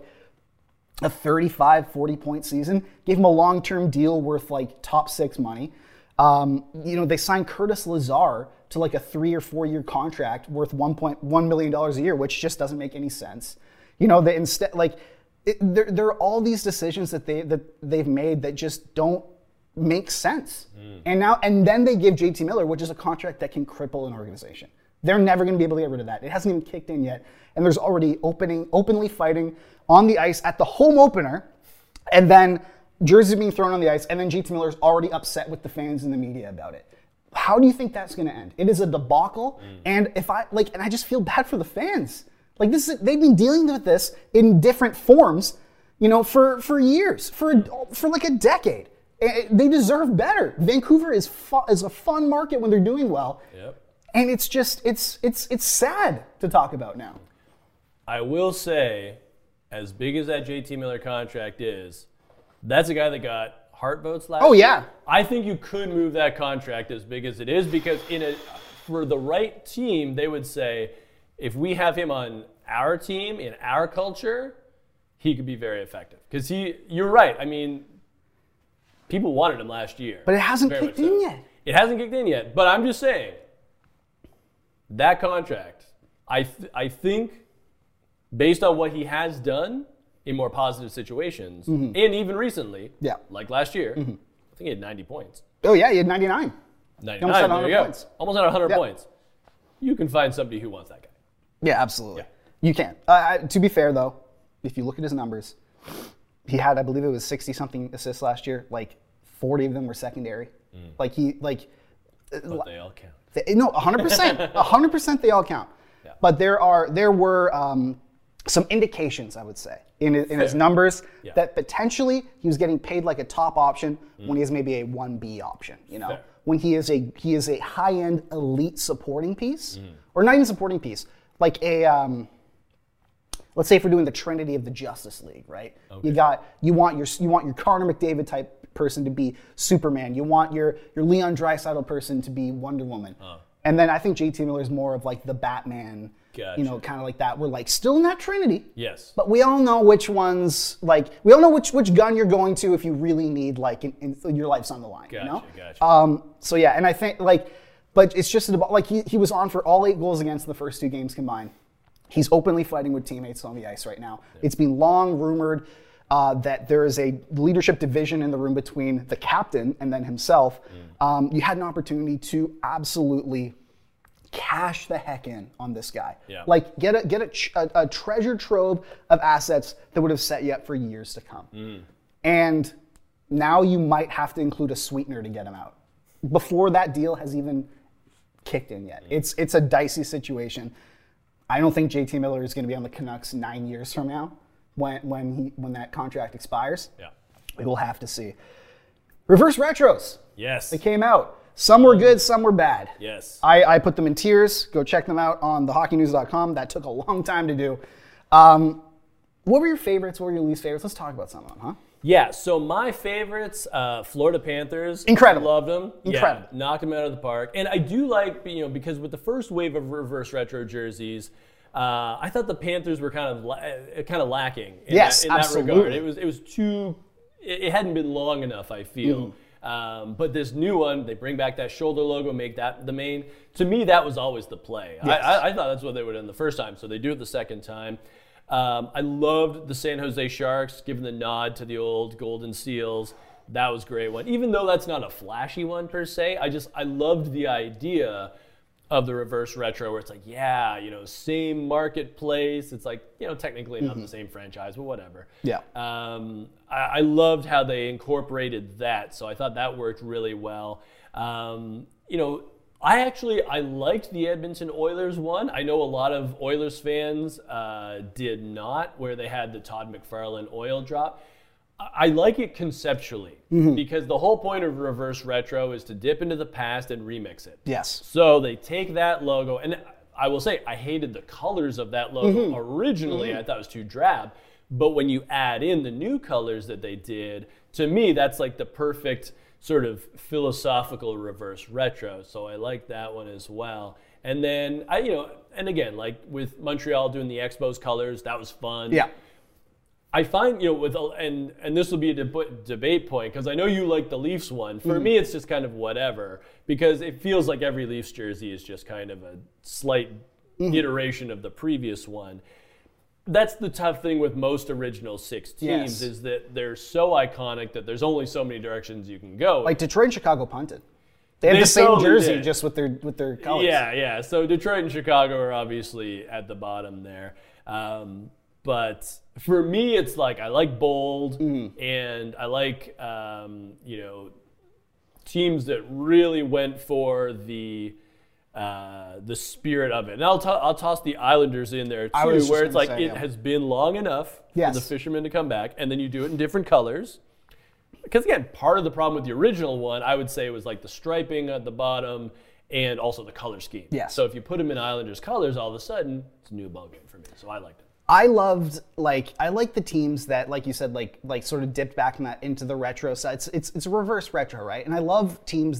a thirty-five, forty point season, gave him a long-term deal worth like top six money. Um, you know, they signed Curtis Lazar to like a three or four year contract worth one point one million dollars a year, which just doesn't make any sense. You know, they instead like it, there, there are all these decisions that they that they've made that just don't make sense. Mm. And now and then they give J T Miller, which is a contract that can cripple an organization. They're never going to be able to get rid of that. It hasn't even kicked in yet, and there's already opening openly fighting on the ice at the home opener, and then jerseys being thrown on the ice, and then J T Miller's already upset with the fans and the media about it. How do you think that's going to end? It is a debacle, mm. and if I like, and I just feel bad for the fans. Like this, is, they've been dealing with this in different forms, you know, for for years, for for like a decade. They deserve better. Vancouver is fu- is a fun market when they're doing well, yep. and it's just it's it's it's sad to talk about now. I will say, as big as that J T Miller contract is, that's a guy that got Hart votes last Oh, year. yeah. I think you could move that contract as big as it is because in a for the right team, they would say, if we have him on our team, in our culture, he could be very effective. Because he, you're right. I mean, people wanted him last year. But it hasn't Very kicked much so. in yet. It hasn't kicked in yet. But I'm just saying, that contract, I th- I think, based on what he has done in more positive situations, Mm-hmm. and even recently, Yeah. like last year, I think he had ninety points. Oh, yeah, he had ninety-nine. ninety-nine, Almost had there you one hundred go. points. Almost at one hundred Yeah. points. You can find somebody who wants that guy. Yeah, absolutely. Yeah. You can. Uh, I, to be fair, though, if you look at his numbers, he had, I believe it was sixty-something assists last year. Like, forty of them were secondary. Like, he, like... But they all count. They, no, one hundred percent. one hundred percent they all count. Yeah. But there are there were um, some indications, I would say, in his, in his Fair. numbers Yeah. that potentially he was getting paid like a top option when he is maybe a one B option, you know? Fair. When he is a he is a high-end elite supporting piece, or not even supporting piece, like a um, let's say if we're doing the Trinity of the Justice League, right? You got you want your you want your Connor McDavid type person to be Superman. You want your your Leon Draisaitl person to be Wonder Woman. And then I think J T Miller is more of like the Batman, Gotcha. you know, kind of like that. We're like still in that Trinity. Yes. But we all know which ones, like, we all know which which gun you're going to if you really need, like, in, in, your life's on the line, Gotcha, you know? gotcha. Um, so, yeah, and I think, like, but it's just about, like, he, he was on for all eight goals against in the first two games combined. He's openly fighting with teammates on the ice right now. Yeah. It's been long rumored uh, that there is a leadership division in the room between the captain and then himself. Mm. Um, you had an opportunity to absolutely cash the heck in on this guy. Yeah. Like, get a get a, a, a treasure trove of assets that would have set you up for years to come. Mm. And now you might have to include a sweetener to get him out before that deal has even kicked in yet. Mm. It's it's a dicey situation. I don't think J T Miller is going to be on the Canucks nine years from now when when he when that contract expires. Yeah. We will have to see. Reverse retros. Yes. They came out. Some were good, some were bad. Yes. I, I put them in tiers. Go check them out on the hockey news dot com. That took a long time to do. Um, what were your favorites? What were your least favorites? Let's talk about some of them, huh? Yeah, so my favorites, uh, Florida Panthers. Incredible. Loved them. Incredible. Yeah, knocked them out of the park. And I do like, you know, because with the first wave of reverse retro jerseys, uh, I thought the Panthers were kind of la- uh, kind of lacking in, Yes, that, in that absolutely. regard. It was it was too, it, it hadn't been long enough, I feel. Mm. Um, but this new one, they bring back that shoulder logo, make that the main. To me, that was always the play. Yes. I, I, I thought that's what they would have done the first time, so they do it the second time. Um, I loved the San Jose Sharks giving the nod to the old Golden Seals. That was a great one. Even though that's not a flashy one per se, I just I loved the idea of the reverse retro where it's like, yeah, you know, same marketplace. It's like, you know, technically not Mm-hmm. the same franchise, but whatever. Yeah. Um, I, I loved how they incorporated that, so I thought that worked really well. Um, you know, I actually, I liked the Edmonton Oilers one. I know a lot of Oilers fans uh, did not, where they had the Todd McFarlane oil drop. I, I like it conceptually Mm-hmm. because the whole point of reverse retro is to dip into the past and remix it. Yes. So they take that logo, and I will say, I hated the colors of that logo Mm-hmm. originally. I thought it was too drab. But when you add in the new colors that they did, to me, that's like the perfect sort of philosophical reverse retro. So I like that one as well. And then, I, you know, and again, like with Montreal doing the Expos colors, that was fun. Yeah. I find, you know, with, and and this will be a deb- debate point, because I know you like the Leafs one. For mm. me, it's just kind of whatever, because it feels like every Leafs jersey is just kind of a slight mm. iteration of the previous one. That's the tough thing with most original six teams, Yes. is that they're so iconic that there's only so many directions you can go. Like Detroit and Chicago punted. They had They the same totally jersey, did. just with their with their colors. Yeah, yeah. So Detroit and Chicago are obviously at the bottom there. Um, but for me, it's like I like bold, Mm-hmm. and I like um, you know teams that really went for the uh, the spirit of it. And I'll, to- I'll toss the Islanders in there I too, was just where it's gonna like say, it yeah. has been long enough Yes. for the fishermen to come back, and then you do it in different colors. Because again, part of the problem with the original one, I would say, was like the striping at the bottom and also the color scheme. Yes. So if you put them in Islanders colors, all of a sudden it's a new ballgame for me. So I liked it. I loved like I like the teams that, like you said, like like sort of dipped back in that into the retro side. It's, it's it's a reverse retro, right? And I love teams that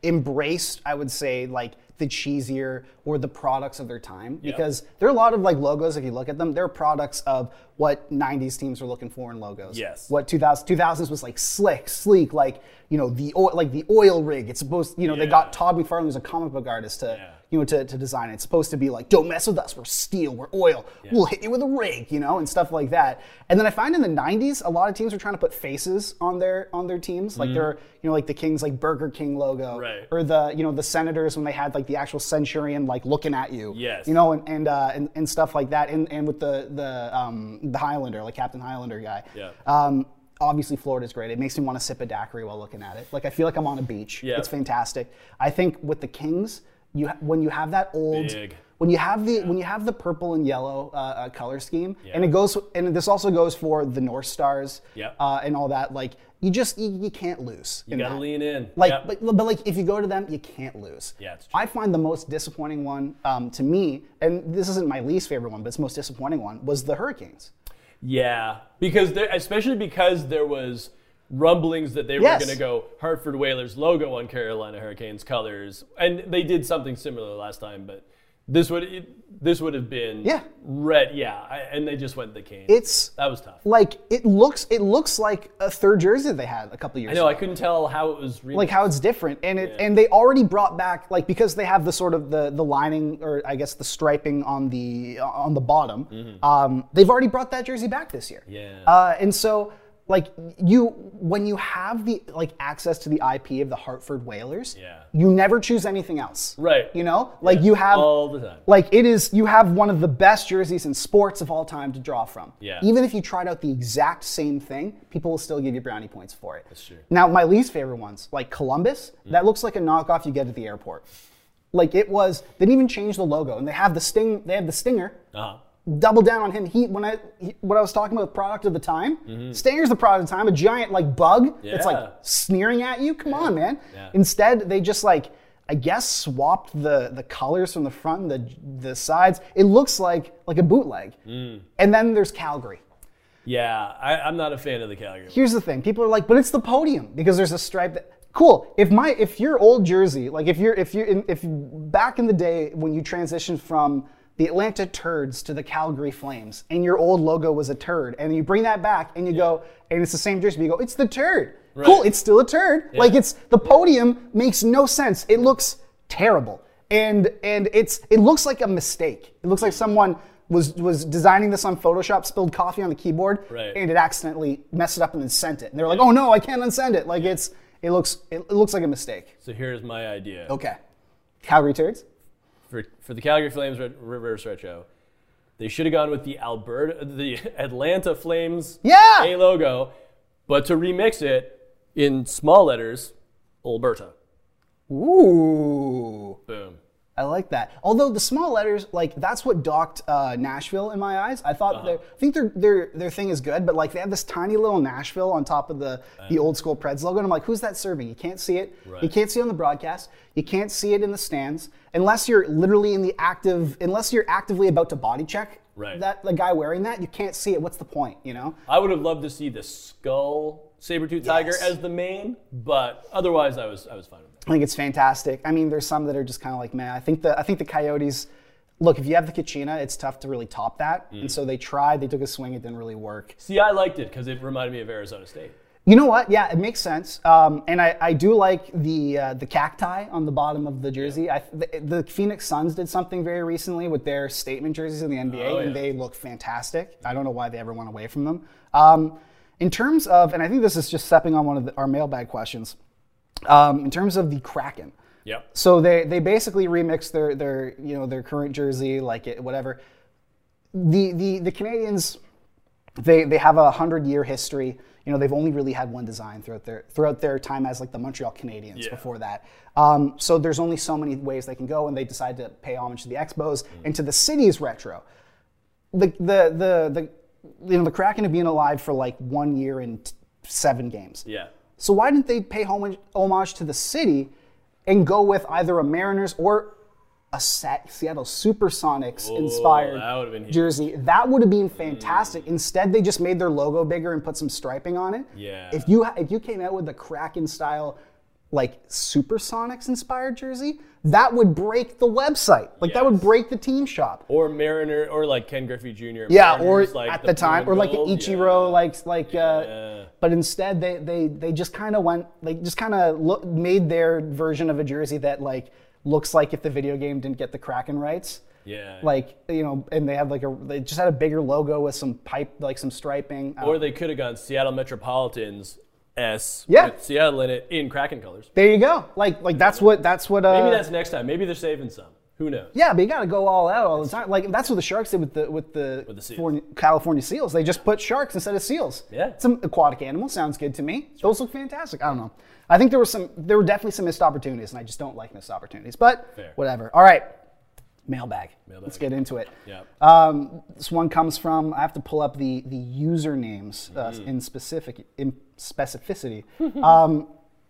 embraced, I would say, like the cheesier or the products of their time, Yeah. because there are a lot of like logos, if you look at them, they're products of what nineties teams were looking for in logos. Yes. What two thousands, two thousands was like slick, sleek, like, you know, the oil, like the oil rig. It's supposed, you know, they Yeah. got Todd McFarlane, who's a comic book artist, to, Yeah. you know, to, to design it. It's supposed to be like, don't mess with us, we're steel, we're oil, we'll hit you with a rig, you know, and stuff like that. And then I find in the nineties, a lot of teams were trying to put faces on their on their teams, like they're, you know, like the Kings, like Burger King logo, Right. or the, you know, the Senators when they had like the actual Centurion like looking at you, Yes. you know, and and uh, and, and stuff like that, and and with the the um, the Highlander, like Captain Highlander guy. Yeah. Um, obviously, Florida's great. It makes me want to sip a daiquiri while looking at it. Like I feel like I'm on a beach. Yeah. It's fantastic. I think with the Kings, you ha- when you have that old. Big. When you have the when you have the purple and yellow uh, uh, color scheme, Yeah. and it goes, and this also goes for the North Stars, Yeah. uh, and all that. Like you just you, you can't lose. You in gotta that. lean in. Like, Yep. but, but like if you go to them, you can't lose. Yeah, it's true. I find the most disappointing one um, to me, and this isn't my least favorite one, but it's the most disappointing one, was the Hurricanes. Yeah, because there, especially because there was rumblings that they Yes. were going to go Hartford Whalers logo on Carolina Hurricanes colors, and they did something similar last time, but this would it, this would have been Yeah. red, yeah, I, and they just went the Canes. It's that was tough. like it looks it looks like a third jersey that they had a couple years I know ago. I couldn't tell how it was really Like how it's different, and it Yeah. and they already brought back, like, because they have the sort of the the lining, or I guess the striping on the on the bottom. Um, they've already brought that jersey back this year. Yeah. Uh, and so like you when you have the like access to the I P of the Hartford Whalers, Yeah. you never choose anything else. Right. You know, like Yeah. you have all the time. like it is, you have one of the best jerseys in sports of all time to draw from. Yeah. Even if you tried out the exact same thing, people will still give you brownie points for it. That's true. Now, my least favorite ones, like Columbus, Mm. that looks like a knockoff you get at the airport. Like it was, they didn't even change the logo, and they have the sting. They have the stinger. Uh-huh. Double down on him. He when I he, when I was talking about product of the time, Stinger's the product of the time. A giant like bug that's like Mm-hmm. Yeah. sneering at you. Come on, man. Yeah. Instead, they just like, I guess, swapped the the colors from the front and the the sides. It looks like like a bootleg. Mm. And then there's Calgary. Yeah, I, I'm not a fan of the Calgary. Here's the thing: people are like, but it's the podium because there's a stripe. That, cool. If my if your old jersey, like if you're if you in, if back in the day when you transitioned from the Atlanta Turds to the Calgary Flames, and your old logo was a turd, and you bring that back and you go, and it's the same jersey, but you go, it's the turd. Right. Cool, it's still a turd. Like it's the podium makes no sense. It looks terrible, and and it's it looks like a mistake. It looks like someone was was designing this on Photoshop, spilled coffee on the keyboard, Right. and it accidentally messed it up and then sent it. And they're like, oh no, I can't unsend it. Like it's it looks it, it looks like a mistake. So here's my idea. Okay, Calgary Turds. For, for the Calgary Flames re- reverse retro, they should have gone with the Alberta, the Atlanta Flames Yeah! A logo, but to remix it in small letters, Alberta. Ooh. Boom. I like that. Although the small letters, like that's what docked uh, Nashville in my eyes. I thought, uh-huh. I think their their their thing is good, but like they have this tiny little Nashville on top of the the old school Preds logo, and I'm like, who's that serving? You can't see it. Right. You can't see it on the broadcast. You can't see it in the stands unless you're literally in the active, unless you're actively about to body check Right. that the guy wearing that. You can't see it. What's the point? You know? I would have loved to see the skull saber-tooth tiger Yes. as the main, but otherwise I was I was fine with that. I think it's fantastic. I mean, there's some that are just kind of like, man. I think the I think the Coyotes. Look, if you have the Kachina, it's tough to really top that. Mm. And so they tried. They took a swing. It didn't really work. See, I liked it because it reminded me of Arizona State. You know what? Yeah, it makes sense. Um, and I, I do like the uh, the cacti on the bottom of the jersey. I, the, the Phoenix Suns did something very recently with their statement jerseys in the N B A, Oh, and yeah. they look fantastic. I don't know why they ever went away from them. Um, in terms of, and I think this is just stepping on one of the, our mailbag questions. Um, in terms of the Kraken. Yep. So they they basically remixed their their you know their current jersey, like it whatever. The the the Canadians, they they have a hundred year history. You know, they've only really had one design throughout their throughout their time as like the Montreal Canadiens Yeah. before that. Um, so there's only so many ways they can go, and they decide to pay homage to the Expos and to the city's retro. The the the the you know the Kraken have been alive for like one year and t- seven games. Yeah. So why didn't they pay homage, homage to the city and go with either a Mariners or a Set, Seattle Supersonics inspired that would've been huge. jersey? That would have been fantastic. Instead, they just made their logo bigger and put some striping on it. Yeah. If you if you came out with the Kraken style like Supersonics inspired jersey, that would break the website. Like that would Yes. break the team shop. Or Mariner, or like Ken Griffey Junior Yeah, or Mariners, like at the, time, blue or and like an gold. Ichiro, Yeah. like like. Uh, Yeah. But instead, they they they just kind of went, they just kind of look made their version of a jersey that like looks like if the video game didn't get the Kraken rights. Yeah. Like, you know, and they have like a, they just had a bigger logo with some pipe, like some striping. Or they could have gone Seattle Metropolitans S Yeah. with Seattle in it in Kraken colors. There you go. Like, like that's what that's what. Uh, Maybe that's next time. Maybe they're saving some. Who knows? Yeah, but you got to go all out all the time. Like that's what the Sharks did with the with the, With the seals. California, California seals. They just put sharks instead of seals. Yeah. Some aquatic animal sounds good to me. Those look fantastic. I don't know. I think there were some. There were definitely some missed opportunities, and I just don't like missed opportunities. But Fair. whatever. All right. Mailbag. Mailbag. Let's get into it. Yeah. Um, this one comes from. I have to pull up the the usernames uh, Mm-hmm. in specific in specificity. um,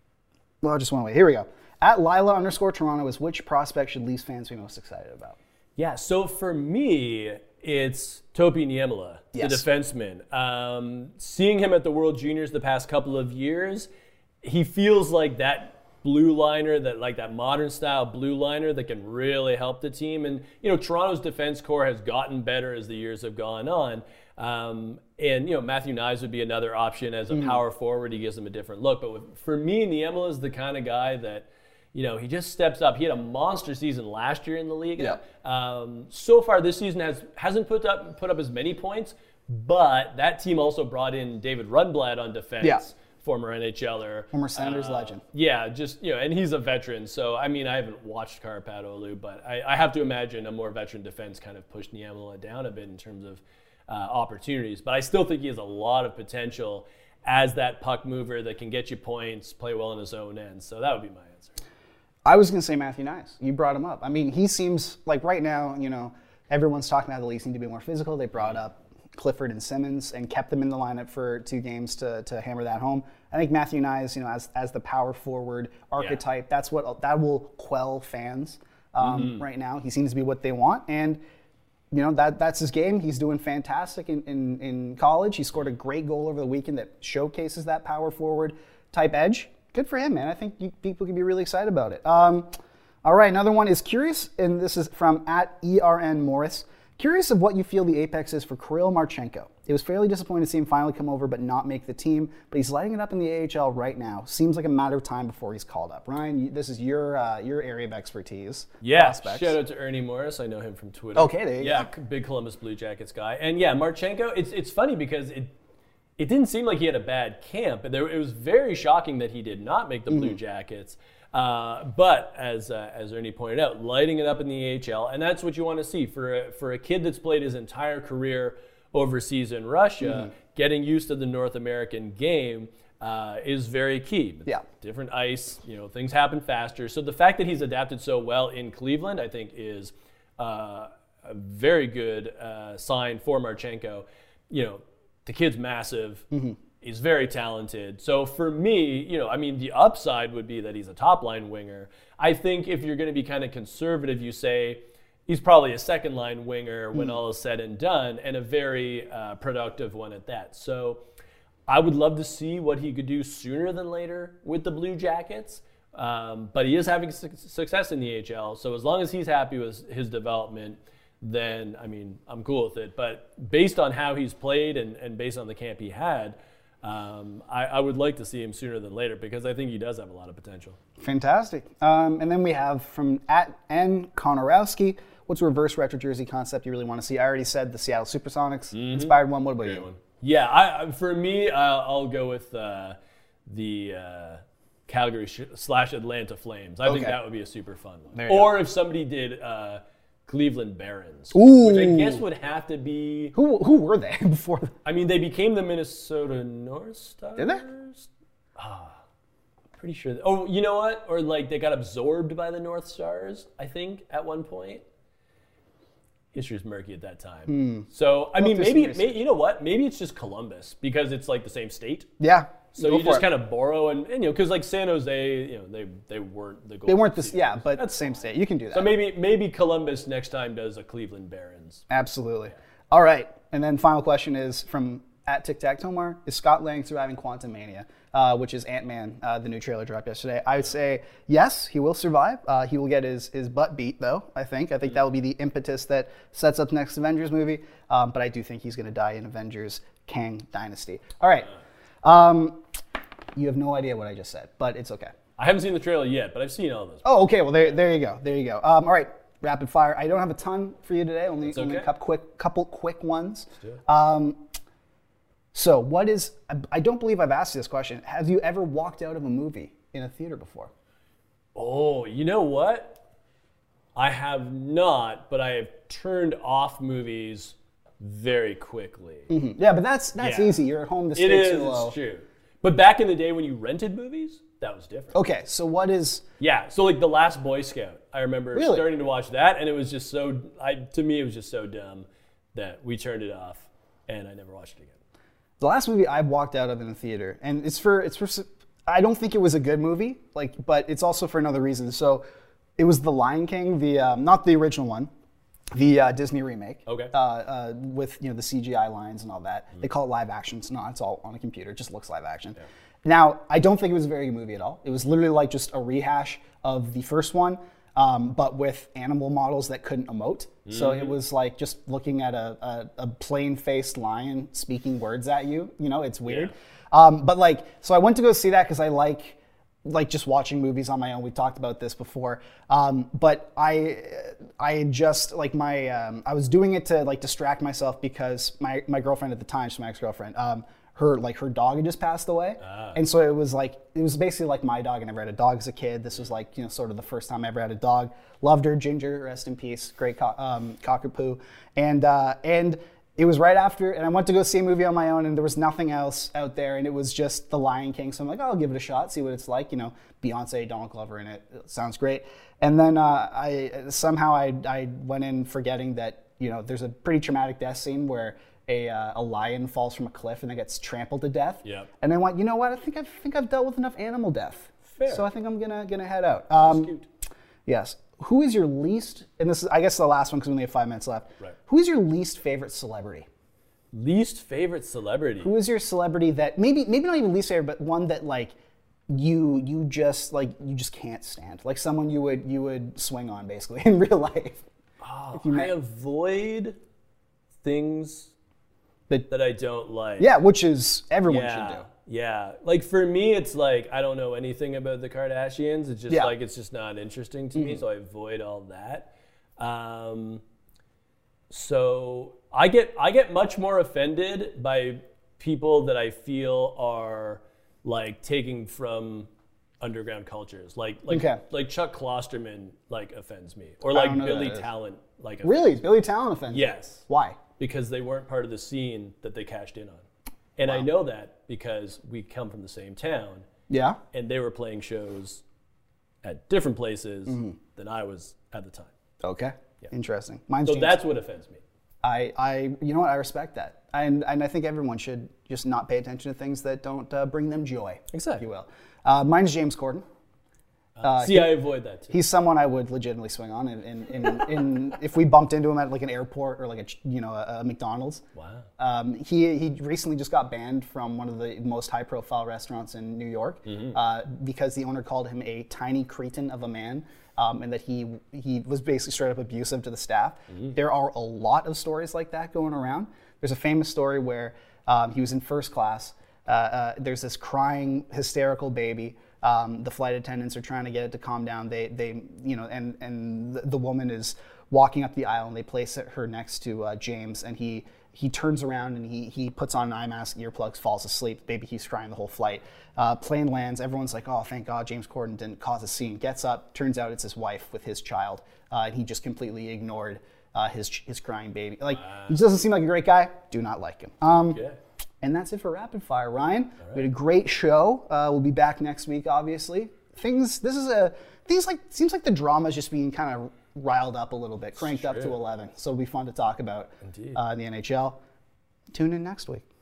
well, just one way. Here we go. At Lila underscore Toronto is which prospect should Leafs fans be most excited about? Yeah, so for me, it's Topi Niemela, Yes. the defenseman. Um, seeing him at the World Juniors the past couple of years, he feels like that blue liner, that like that modern style blue liner that can really help the team. And you know, Toronto's defense core has gotten better as the years have gone on. Um, and you know, Matthew Knies would be another option as a power forward. He gives them a different look. But with, for me, Niemela is the kind of guy that, you know, he just steps up. He had a monster season last year in the league. Yeah. Um, so far this season has hasn't put up put up as many points, but that team also brought in David Rundblad on defense, Yeah. former NHLer, Former Senators Uh, legend. Yeah, just you know, and he's a veteran. So I mean, I haven't watched Karapatolu, but I, I have to imagine a more veteran defense kind of pushed Niemela down a bit in terms of uh, opportunities. But I still think he has a lot of potential as that puck mover that can get you points, play well in his own end. So that would be my answer. I was going to say Matthew Knies. You brought him up. I mean, he seems like right now, you know, everyone's talking about the Leafs need to be more physical. They brought up Clifford and Simmons and kept them in the lineup for two games to, to hammer that home. I think Matthew Knies, you know, as as the power forward archetype, that's what that will quell fans um, Mm-hmm. right now. He seems to be what they want, and you know that that's his game. He's doing fantastic in, in in college. He scored a great goal over the weekend that showcases that power forward type edge. Good for him, man. I think you, people can be really excited about it. Um, all right, another one is curious, and this is from at E R N Morris. Curious of what you feel the apex is for Kirill Marchenko. It was fairly disappointing to see him finally come over but not make the team, but he's lighting it up in the A H L right now. Seems like a matter of time before he's called up. Ryan, you, this is your uh, your area of expertise. Yeah, Prospects. shout out to Ernie Morris. I know him from Twitter. Okay, there you yeah, go. c- big Columbus Blue Jackets guy. And yeah, Marchenko, it's it's funny because it it didn't seem like he had a bad camp. There, it was very shocking that he did not make the Mm-hmm. Blue Jackets. Uh, but as uh, as Ernie pointed out, lighting it up in the A H L, and that's what you want to see for a, for a kid that's played his entire career overseas in Russia. Mm-hmm. Getting used to the North American game uh, is very key. Yeah. Different ice, you know, things happen faster. So the fact that he's adapted so well in Cleveland, I think, is uh, a very good uh, sign for Marchenko. You know, the kid's massive. He's very talented. So for me, you know, I mean, the upside would be that he's a top line winger. I think if you're going to be kind of conservative, you say he's probably a second line winger when all is said and done, and a very uh, productive one at that. So I would love to see what he could do sooner than later with the Blue Jackets. Um, but he is having su- success in the A H L. So as long as he's happy with his development, then, I mean, I'm cool with it. But based on how he's played and, and based on the camp he had, um, I, I would like to see him sooner than later because I think he does have a lot of potential. Fantastic. Um, and then we have from at N. Konorowski, what's a reverse retro jersey concept you really want to see? I already said the Seattle Supersonics inspired one. What about you? One. Yeah, I, I- for me, uh, I'll go with uh, the uh, Calgary sh- slash Atlanta Flames. I think Okay. that would be a super fun one. There you Or if somebody did uh, Cleveland Barons, Ooh. which I guess would have to be. Who who were they before? I mean, they became the Minnesota North Stars. Did they? Ah, pretty sure. That, oh, you know what? Or like they got absorbed by the North Stars. I think at one point. History's murky at that time. So I mean, do some maybe, research. maybe you know what? Maybe it's just Columbus because it's like the same state. Yeah. So go you for just it. kind of borrow and, and you know, because like San Jose, you know, they they weren't the gold. They weren't this. seed. Yeah, but same state. You can do that. So maybe maybe Columbus next time does a Cleveland Barons. Absolutely. All right. And then final question is from at Tic Tac Tomar, is Scott Lang surviving Quantumania, uh, which is Ant-Man, uh, the new trailer dropped yesterday. I would say, yes, he will survive. Uh, he will get his, his butt beat, though, I think. I think that will be the impetus that sets up next Avengers movie. Um, but I do think he's going to die in Avengers Kang Dynasty. All right. Um, you have no idea what I just said, but it's okay. I haven't seen the trailer yet, but I've seen all those. Oh, okay. Well, there, there you go. There you go. Um, all right. Rapid fire. I don't have a ton for you today. Only, okay. only a couple quick, couple quick ones. Let's do it. Um, so, what is? I, I don't believe I've asked you this question. Have you ever walked out of a movie in a theater before? Oh, you know what? I have not, but I have turned off movies very quickly. Mm-hmm. Yeah, but that's that's Yeah. easy. You're at home. The It stakes is. are low. It's true. But back in the day when you rented movies, that was different. Okay, so what is? Yeah, so like The Last Boy Scout, I remember Really? starting to watch that, and it was just so, I to me, it was just so dumb that we turned it off, and I never watched it again. The last movie I walked out of in a theater, and it's for it's for. I don't think it was a good movie, like, but it's also for another reason. So, it was The Lion King, the um, not the original one, the uh, Disney remake. Okay. Uh, uh, with you know the C G I lines and all that. Mm-hmm. They call it live action. It's not. It's all on a computer. It just looks live action. Yeah. Now, I don't think it was a very good movie at all. It was literally like just a rehash of the first one, um, but with animal models that couldn't emote. Mm-hmm. So it was like just looking at a, a, a plain-faced lion speaking words at you. You know, it's weird. Yeah. Um, but like, so I went to go see that because I like, like just watching movies on my own. We talked about this before. Um, but I, I had just like my, um, I was doing it to like distract myself because my my girlfriend at the time, she's my ex-girlfriend. Um, her like her dog had just passed away, ah. and so it was like it was basically like my dog. I never had a dog as a kid. This was like you know sort of the first time I ever had a dog. Loved her, Ginger, rest in peace, great co- um, cockapoo, and uh, and it was right after, and I went to go see a movie on my own, and there was nothing else out there, and it was just The Lion King. So I'm like, oh, I'll give it a shot, see what it's like. You know, Beyonce, Donald Glover in it, it sounds great. And then uh, I somehow I I went in forgetting that you know there's a pretty traumatic death scene where. A, uh, a lion falls from a cliff and then gets trampled to death. Yep. And I went, you know what? I think I've, think I've dealt with enough animal death. Fair. So I think I'm gonna gonna head out. Um, cute. Yes. Who is your least? And this is, I guess, the last one because we only have five minutes left. Right. Who is your least favorite celebrity? Least favorite celebrity? Who is your celebrity that maybe maybe not even least favorite, but one that like you you just like you just can't stand, like someone you would you would swing on basically in real life. Oh, you I met- avoid things. That, that I don't like. Yeah, which is everyone yeah, should do. Yeah, like for me, it's like I don't know anything about the Kardashians. It's just Yeah. like it's just not interesting to mm-hmm. me, so I avoid all that. Um, so I get I get much more offended by people that I feel are like taking from underground cultures, like like Okay. like Chuck Klosterman like offends me, or I like don't know who Billy that is. Talent like offends Really, me. Billy Talent offended? Yes. Why? Because they weren't part of the scene that they cashed in on. And wow. I know that because we come from the same town. Yeah. And they were playing shows at different places mm-hmm. than I was at the time. Okay. Yeah. Interesting. Mine's so James. that's what offends me. I, I, you know what? I respect that. And, and I think everyone should just not pay attention to things that don't uh, bring them joy. Exactly. If you will. Uh, mine's James Corden. Uh, see, he, I avoid that too. He's someone I would legitimately swing on, in, in, in, in if we bumped into him at like an airport or like a you know a, a McDonald's. Wow. Um, he he recently just got banned from one of the most high-profile restaurants in New York mm-hmm. uh, because the owner called him a tiny cretin of a man, um, and that he he was basically straight up abusive to the staff. Mm-hmm. There are a lot of stories like that going around. There's a famous story where um, he was in first class. Uh, uh, there's this crying, hysterical baby. Um, the flight attendants are trying to get it to calm down. They, they, you know, and and the, the woman is walking up the aisle, and they place her next to uh, James, and he he turns around and he he puts on an eye mask, earplugs, falls asleep. Baby keeps crying the whole flight. Uh, plane lands. Everyone's like, oh, thank God James Corden didn't cause a scene. Gets up. Turns out it's his wife with his child. Uh, and he just completely ignored uh, his his crying baby. Like wow. He doesn't seem like a great guy. Do not like him. Um, yeah. And that's it for Rapid Fire, Ryan. Right. We had a great show. Uh, we'll be back next week, obviously. Things, this is a, things like, seems like the drama's just being kind of riled up a little bit, cranked up to eleven. So it'll be fun to talk about uh, in the N H L. Tune in next week.